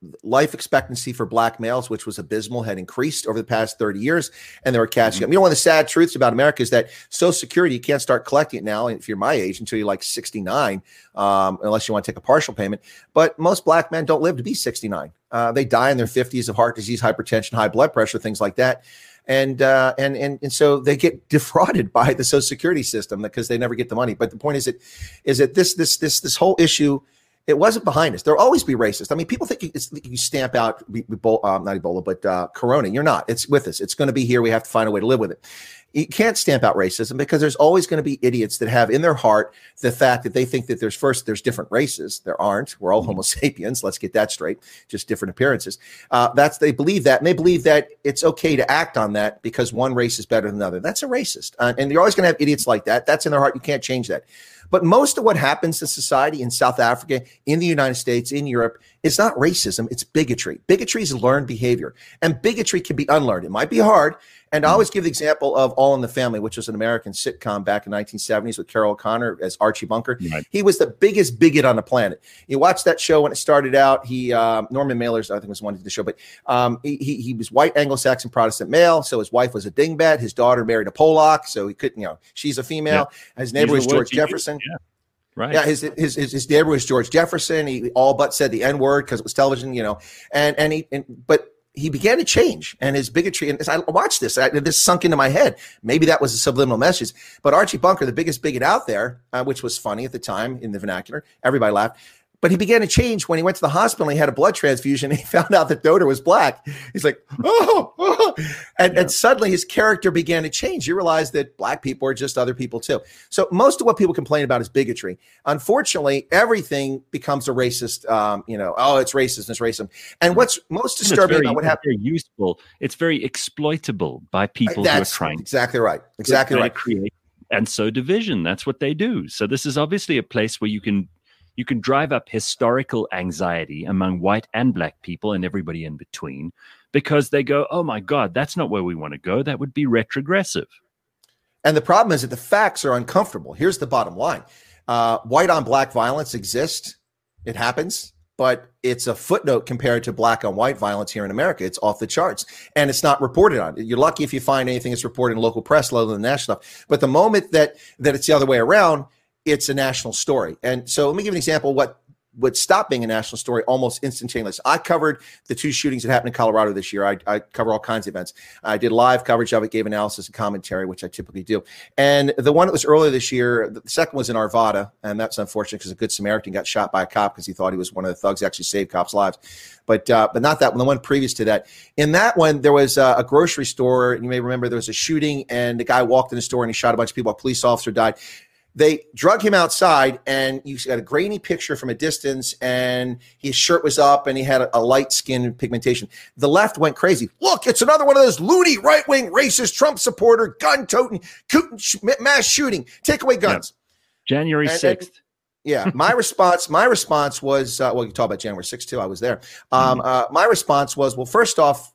life expectancy for black males, which was abysmal, had increased over the past 30 years, and they were catching up. You know, one of the sad truths about America is that Social Security, you can't start collecting it now if you're my age until you're like 69, unless you want to take a partial payment. But most black men don't live to be 69. They die in their 50s of heart disease, hypertension, high blood pressure, things like that. And so they get defrauded by the Social Security system because they never get the money. But the point is that this whole issue, it wasn't behind us. There'll always be racist. I mean, people think you stamp out not Ebola, but Corona. You're not. It's with us. It's going to be here. We have to find a way to live with it. You can't stamp out racism because there's always going to be idiots that have in their heart the fact that they think that there's different races. There aren't. We're all Homo sapiens. Let's get that straight. Just different appearances. They believe that, and they believe that it's okay to act on that because one race is better than the other. That's a racist, and you're always going to have idiots like that. That's in their heart. You can't change that. But most of what happens in society in South Africa, in the United States, in Europe, it's not racism, it's bigotry. Bigotry is learned behavior, and bigotry can be unlearned. It might be hard. And I always give the example of All in the Family, which was an American sitcom back in the 1970s with Carol O'Connor as Archie Bunker. Right. He was the biggest bigot on the planet. You watch that show when it started out. Norman Mailer's, I think, was the one who did the show, but he was white Anglo-Saxon Protestant male. So his wife was a dingbat. His daughter married a Polak. So he couldn't, she's a female. Yeah. His neighbor was George Jefferson. Yeah. Right. Yeah, his neighbor was George Jefferson. He all but said the N-word because it was television, but he began to change, and his bigotry. And as I watched this, this sunk into my head. Maybe that was a subliminal message. But Archie Bunker, the biggest bigot out there, which was funny at the time in the vernacular, everybody laughed. But he began to change when he went to the hospital and he had a blood transfusion and he found out that donor was black. He's like, and suddenly his character began to change. You realize that black people are just other people too. So most of what people complain about is bigotry. Unfortunately, everything becomes a racist, it's racist, it's racism. And what's most disturbing about what happened. Very useful. It's very exploitable by people who are trying. Exactly right. Exactly right. Create and sow division. That's what they do. So this is obviously a place where you can drive up historical anxiety among white and black people and everybody in between because they go, oh my God, that's not where we want to go. That would be retrogressive. And the problem is that the facts are uncomfortable. Here's the bottom line. White on black violence exists. It happens, but it's a footnote compared to black on white violence here in America. It's off the charts and it's not reported on. You're lucky if you find anything that's reported in local press, let alone the national stuff. But the moment that it's the other way around, it's a national story. And so let me give an example of what would stop being a national story almost instantaneously. I covered the 2 shootings that happened in Colorado this year. I cover all kinds of events. I did live coverage of it, gave analysis and commentary, which I typically do. And the one that was earlier this year, the second was in Arvada, and that's unfortunate because a good Samaritan got shot by a cop because he thought he was one of the thugs that actually saved cops' lives. But not that one, the one previous to that. In that one, there was a grocery store, and you may remember there was a shooting, and the guy walked in the store and he shot a bunch of people. A police officer died. They drug him outside, and you got a grainy picture from a distance, and his shirt was up, and he had a light skin pigmentation. The left went crazy. Look, it's another one of those loony, right-wing, racist, Trump supporter, gun-toting, mass shooting. Take away guns. Yeah. January 6th. Yeah, my response was, well, you talk about January 6th, too. I was there. My response was, well, first off,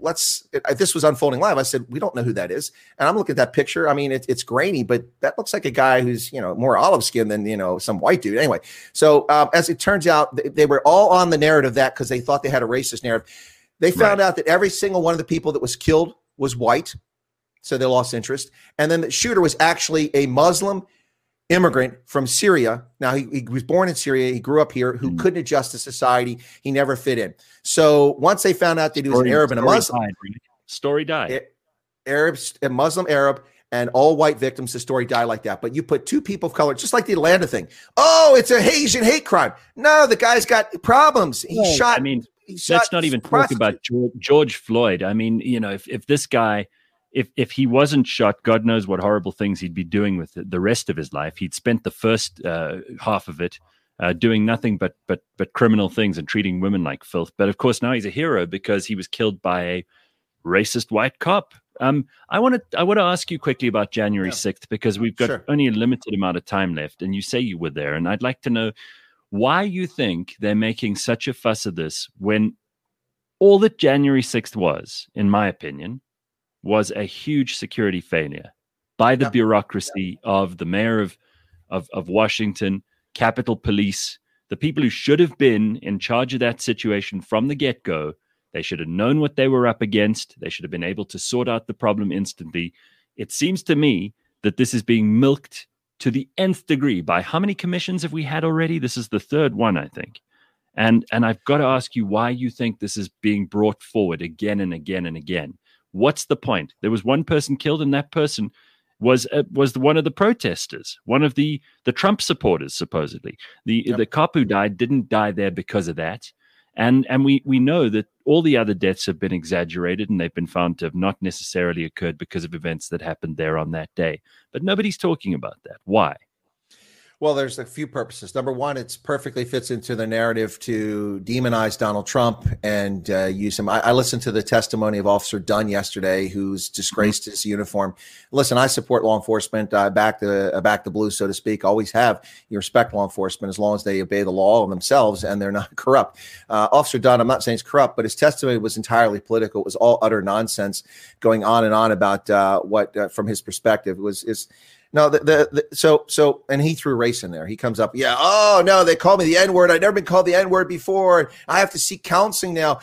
this was unfolding live. I said, we don't know who that is. And I'm looking at that picture. I mean, it's grainy, but that looks like a guy who's, more olive skin than, some white dude. Anyway, so as it turns out, they were all on the narrative that because they thought they had a racist narrative. They found out that every single one of the people that was killed was white. So they lost interest. And then the shooter was actually a Muslim immigrant from Syria. Now, he was born in Syria. He grew up here, who couldn't adjust to society. He never fit in. So once they found out that he was an Arab and a Muslim. Story died. Arabs, a Muslim Arab, and all white victims, the story died like that. But you put 2 people of color, just like the Atlanta thing. Oh, it's a Asian hate crime. No, the guy's got problems. He shot. I mean, let's not even talk about George Floyd. I mean, if this guy, if he wasn't shot, God knows what horrible things he'd be doing with the rest of his life. He'd spent the first half of it doing nothing but criminal things and treating women like filth. But of course, now he's a hero because he was killed by a racist white cop. I want to ask you quickly about January 6th because we've got only a limited amount of time left, and you say you were there, and I'd like to know why you think they're making such a fuss of this when all that January 6th was, in my opinion, was a huge security failure by the bureaucracy of the mayor of Washington, Capitol Police, The people who should have been in charge of that situation from the get-go, they should have known what they were up against. They should have been able to sort out the problem instantly. It seems to me that this is being milked to the nth degree. By how many commissions have we had already? This is the third one, I think. And I've got to ask you why you think this is being brought forward again and again and again. What's the point? There was one person killed, and that person was one of the protesters, one of the Trump supporters, supposedly. The cop who died didn't die there because of that. And we know that all the other deaths have been exaggerated, and they've been found to have not necessarily occurred because of events that happened there on that day. But nobody's talking about that. Why? Well, there's a few purposes. Number one, it perfectly fits into the narrative to demonize Donald Trump and use him. I listened to the testimony of Officer Dunn yesterday, who's disgraced his uniform. Listen, I support law enforcement. I back the blue, so to speak. Always have. You respect law enforcement as long as they obey the law themselves and they're not corrupt. Officer Dunn, I'm not saying he's corrupt, but his testimony was entirely political. It was all utter nonsense, going on and on about what, from his perspective, No, so, and he threw race in there. He comes up, oh no, they called me the N-word. I've never been called the N-word before. I have to seek counseling now.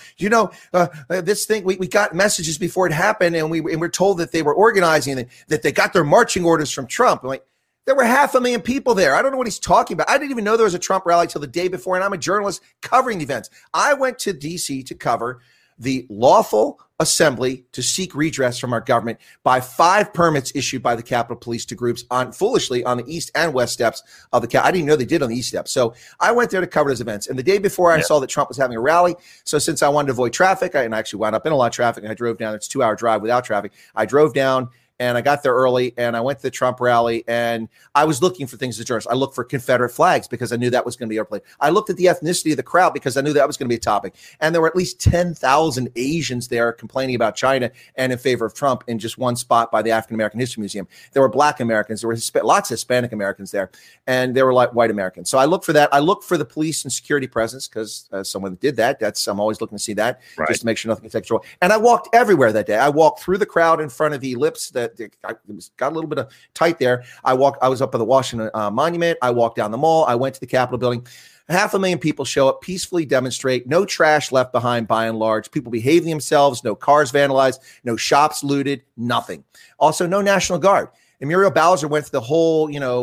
This thing, we got messages before it happened, and we're told that they were organizing, that they got their marching orders from Trump. I'm like, there were 500,000 people there. I don't know what he's talking about. I didn't even know there was a Trump rally till the day before, and I'm a journalist covering the events. I went to D.C. to cover the lawful assembly to seek redress from our government by 5 permits issued by the Capitol Police to groups foolishly on the east and west steps of the Capitol. I didn't even know they did on the east steps. So I went there to cover those events. And the day before I saw that Trump was having a rally. So since I wanted to avoid traffic, and I actually wound up in a lot of traffic, and I drove down. It's a 2-hour drive without traffic. I drove down, and I got there early, and I went to the Trump rally, and I was looking for things as a journalist. I looked for Confederate flags because I knew that was going to be our play. I looked at the ethnicity of the crowd because I knew that was going to be a topic. And there were at least 10,000 Asians there complaining about China and in favor of Trump in just one spot by the African American History Museum. There were Black Americans. There were lots of Hispanic Americans there, and there were like white Americans. So I looked for that. I looked for the police and security presence because someone did that. I'm always looking to see that, just to make sure nothing can take control. And I walked everywhere that day. I walked through the crowd in front of the ellipse got a little bit of tight there. I was up at the Washington Monument. I walked down the mall. I went to the Capitol building. 500,000 people show up, peacefully demonstrate. No trash left behind by and large. People behaving themselves. No cars vandalized. No shops looted. Nothing. Also, no National Guard. And Muriel Bowser went through the whole,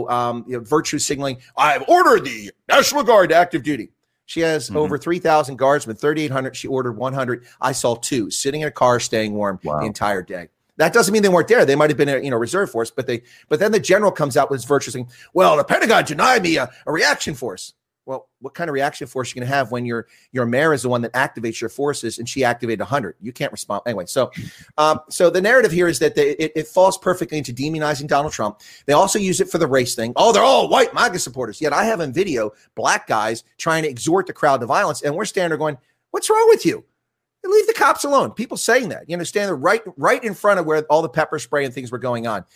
virtue signaling. I've ordered the National Guard to active duty. She has over 3,000 guardsmen, 3,800. She ordered 100. I saw 2 sitting in a car, staying warm the entire day. That doesn't mean they weren't there. They might have been a reserve force, but then the general comes out with his virtue saying, well, the Pentagon denied me a reaction force. Well, what kind of reaction force are you going to have when your mayor is the one that activates your forces and she activated 100? You can't respond. Anyway, so the narrative here is that it falls perfectly into demonizing Donald Trump. They also use it for the race thing. Oh, they're all white MAGA supporters. Yet I have in video Black guys trying to exhort the crowd to violence, and we're standing there going, what's wrong with you? Leave the cops alone. People saying that, stand there right in front of where all the pepper spray and things were going on.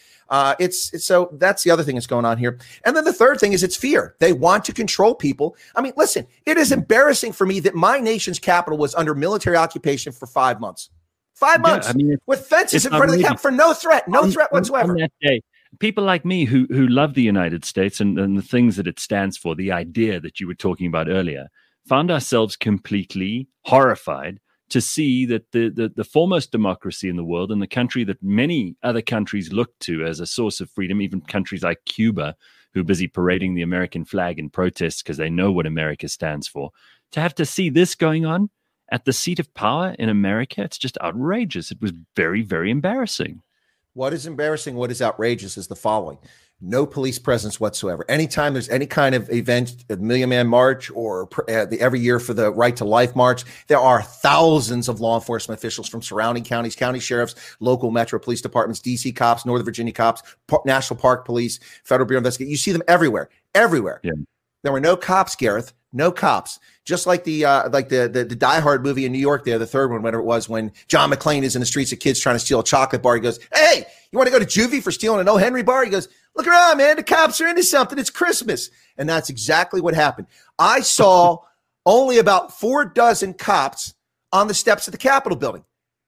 So that's the other thing that's going on here. And then the third thing is it's fear. They want to control people. I mean, listen, it is embarrassing for me that my nation's capital was under military occupation for 5 months. 5 months with fences in front of the Capitol for no threat whatsoever. On that day, people like me who love the United States and the things that it stands for, the idea that you were talking about earlier, found ourselves completely horrified to see that the foremost democracy in the world and the country that many other countries look to as a source of freedom, even countries like Cuba, who are busy parading the American flag in protests because they know what America stands for, to have to see this going on at the seat of power in America, it's just outrageous. It was very, very embarrassing. What is embarrassing, what is outrageous is the following. No police presence whatsoever. Anytime there's any kind of event, a Million Man March or every year for the Right to Life March, there are thousands of law enforcement officials from surrounding counties, county sheriffs, local metro police departments, D.C. cops, Northern Virginia cops, National Park Police, Federal Bureau of Investigation. You see them everywhere. Yeah. There were no cops, Gareth. No cops. Just like the Die Hard movie in New York there, the third one, whatever it was, when John McClane is in the streets of kids trying to steal a chocolate bar. He goes, hey, you want to go to juvie for stealing an O. Henry bar? He goes, look around, man. The cops are into something. It's Christmas. And that's exactly what happened. I saw only about 4 dozen cops on the steps of the Capitol building.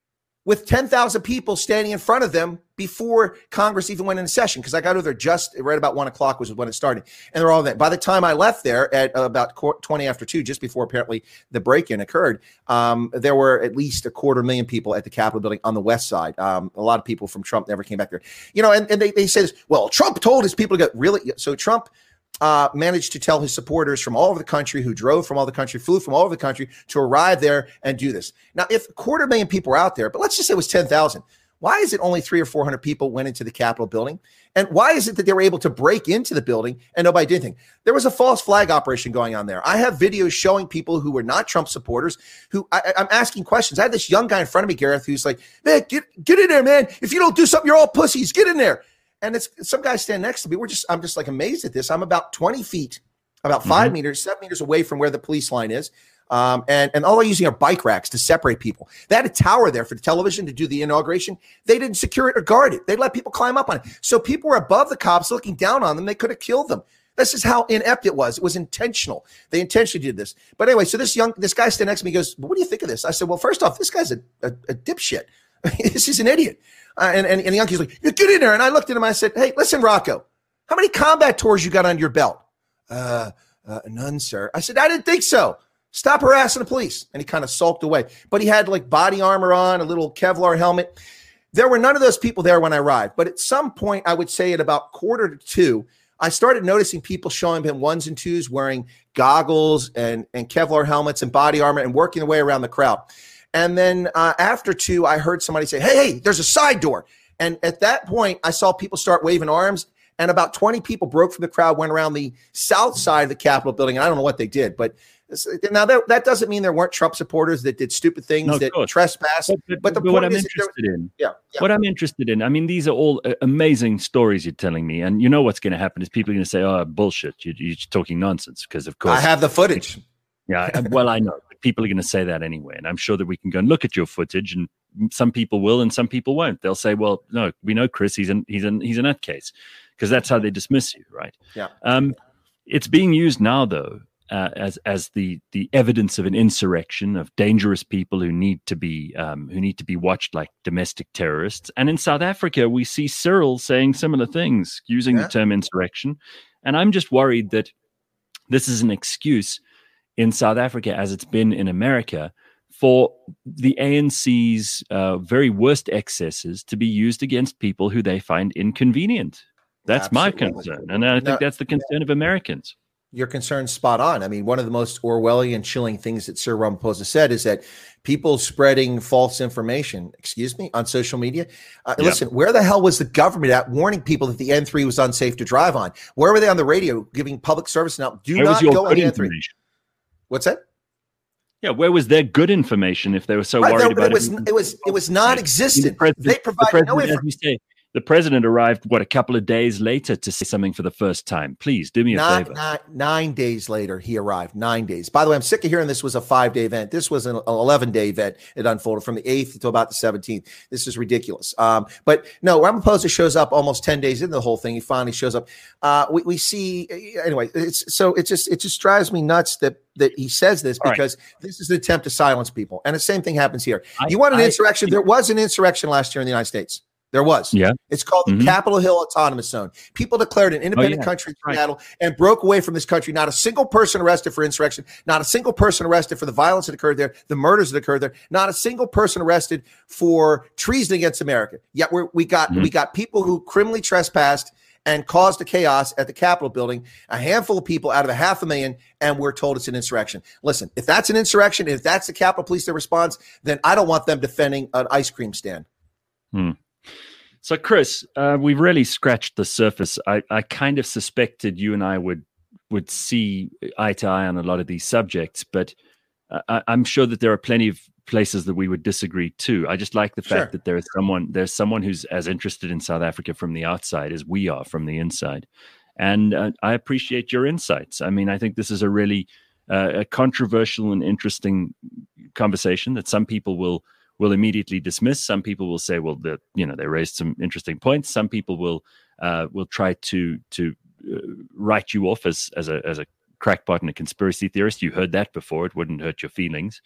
with 10,000 people standing in front of them before Congress even went into session. Because I got over there just right about 1 o'clock was when it started. And they're all there. By the time I left there at about 20 after 2, just before apparently the break-in occurred, there were at least 250,000 people at the Capitol building on the west side. A lot of people from Trump never came back there. And they say this, well, Trump told his people to go, really? So Trump managed to tell his supporters from all over the country, who drove from all the country, flew from all over the country, to arrive there and do this. Now, if 250,000 people are out there, but let's just say it was 10,000, why is it only 300 or 400 people went into the Capitol building? And why is it that they were able to break into the building and nobody did anything? There was a false flag operation going on there. I have videos showing people who were not Trump supporters who I'm asking questions. I had this young guy in front of me, Gareth, who's like, man, get in there, man. If you don't do something, you're all pussies. Get in there. And it's some guy standing next to me. I'm just like amazed at this. I'm about 20 feet, about 5 meters, 7 meters away from where the police line is. And all they're using are bike racks to separate people. They had a tower there for the television to do the inauguration. They didn't secure it or guard it. They let people climb up on it. So people were above the cops looking down on them. They could have killed them. This is how inept it was. It was intentional. They intentionally did this. But anyway, so this guy standing next to me goes, well, what do you think of this? I said, well, first off, this guy's a dipshit. This is an idiot. And the young kid's like, you get in there. And I looked at him. I said, hey, listen, Rocco, how many combat tours you got under your belt? None, sir. I said, I didn't think so. Stop harassing the police. And he kind of sulked away. But he had like body armor on, a little Kevlar helmet. There were none of those people there when I arrived. But at some point, I would say at about 1:45, I started noticing people showing up in ones and twos wearing goggles and Kevlar helmets and body armor and working their way around the crowd. And then after 2, I heard somebody say, hey, there's a side door. And at that point, I saw people start waving arms. And about 20 people broke from the crowd, went around the south side of the Capitol building. And I don't know what they did. But now that doesn't mean there weren't Trump supporters that did stupid things, that trespassed. But the point what I'm is interested in, yeah. What I'm interested in, I mean, these are all amazing stories you're telling me. And you know what's going to happen is people are going to say, oh, bullshit. You're talking nonsense. Because, of course, I have the footage. Yeah, well, I know. People are going to say that anyway. And I'm sure that we can go and look at your footage, and some people will and some people won't. They'll say, well, no, we know Chris, he's a nutcase, because that's how they dismiss you, right? Yeah. It's being used now, though, as the evidence of an insurrection, of dangerous people who need to be watched like domestic terrorists. And in South Africa, we see Cyril saying similar things, using the term insurrection. And I'm just worried that this is an excuse in South Africa, as it's been in America, for the ANC's very worst excesses to be used against people who they find inconvenient. That's Absolutely. My concern. And I think that's the concern of Americans. Your concern's spot on. I mean, one of the most Orwellian, chilling things that Sir Ramaphosa said is that people spreading false information, on social media. Listen, where the hell was the government at warning people that the N3 was unsafe to drive on? Where were they on the radio giving public service? Now, do not go on the N3. What's that? Yeah, where was their good information if they were so worried about it? It was non-existent. They provided no information. As you say, the president arrived, a couple of days later to say something for the first time. Please do me a favor. 9 days later, he arrived. 9 days. By the way, I'm sick of hearing this was a 5-day event. This was an 11-day event. It unfolded from the 8th to about the 17th. This is ridiculous. But no, Ramaphosa shows up almost 10 days into the whole thing. He finally shows up. We see anyway. It just drives me nuts that he says this, because this is an attempt to silence people. And the same thing happens here. You want an insurrection? There was an insurrection last year in the United States. There was. Yeah. It's called the Capitol Hill Autonomous Zone. People declared an independent country in Seattle and broke away from this country. Not a single person arrested for insurrection. Not a single person arrested for the violence that occurred there, the murders that occurred there. Not a single person arrested for treason against America. Yet we got people who criminally trespassed and caused a chaos at the Capitol building, a handful of people out of 500,000, and we're told it's an insurrection. Listen, if that's an insurrection, if that's the Capitol Police that responds, then I don't want them defending an ice cream stand. So, Chris, we've really scratched the surface. I kind of suspected you and I would see eye to eye on a lot of these subjects, but I'm sure that there are plenty of places that we would disagree too. I just like the fact that there's someone who's as interested in South Africa from the outside as we are from the inside. And I appreciate your insights. I mean, I think this is a really a controversial and interesting conversation that some people will immediately dismiss. Some people will say, well, they raised some interesting points. Some people will try to write you off as a crackpot and a conspiracy theorist. You heard that before. It wouldn't hurt your feelings.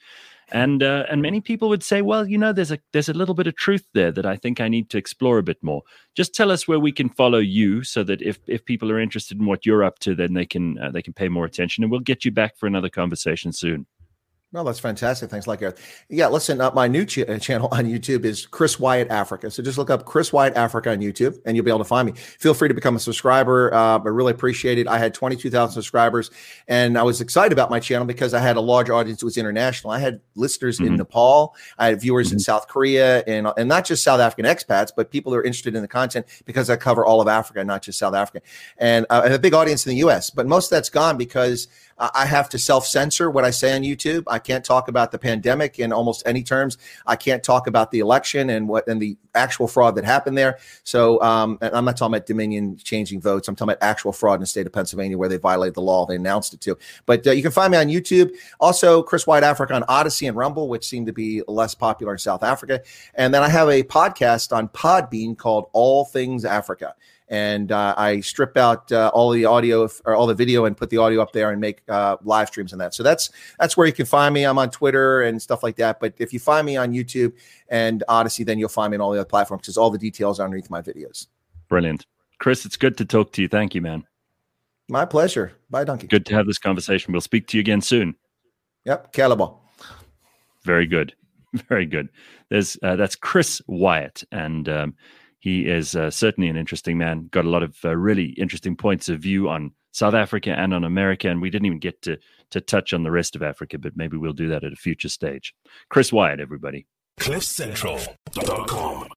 And many people would say, well, there's a little bit of truth there that I think I need to explore a bit more. Just tell us where we can follow you, so that if people are interested in what you're up to, then they can pay more attention, and we'll get you back for another conversation soon. No, that's fantastic. Thanks a lot, Gareth. Yeah, listen, my new channel on YouTube is Chris Wyatt Africa. So just look up Chris Wyatt Africa on YouTube and you'll be able to find me. Feel free to become a subscriber. I really appreciate it. I had 22,000 subscribers and I was excited about my channel because I had a large audience that was international. I had listeners in Nepal. I had viewers in South Korea and not just South African expats, but people that are interested in the content because I cover all of Africa, not just South Africa. And I have a big audience in the US, but most of that's gone because I have to self-censor what I say on YouTube. I can't talk about the pandemic in almost any terms. I can't talk about the election and the actual fraud that happened there. So and I'm not talking about Dominion changing votes. I'm talking about actual fraud in the state of Pennsylvania where they violated the law. They announced it to. But you can find me on YouTube. Also, Chris Wyatt Africa on Odyssey and Rumble, which seem to be less popular in South Africa. And then I have a podcast on Podbean called All Things Africa. And I strip out all the audio or all the video and put the audio up there and make live streams on that. So that's where you can find me. I'm on Twitter and stuff like that. But if you find me on YouTube and Odyssey, then you'll find me on all the other platforms because all the details are underneath my videos. Brilliant. Chris, it's good to talk to you. Thank you, man. My pleasure. Bye, Donkey. Good to have this conversation. We'll speak to you again soon. Yep. Caliber. Very good. Very good. That's Chris Wyatt. And he is certainly an interesting man. Got a lot of really interesting points of view on South Africa and on America. And we didn't even get to touch on the rest of Africa, but maybe we'll do that at a future stage. Chris Wyatt, everybody. CliffCentral.com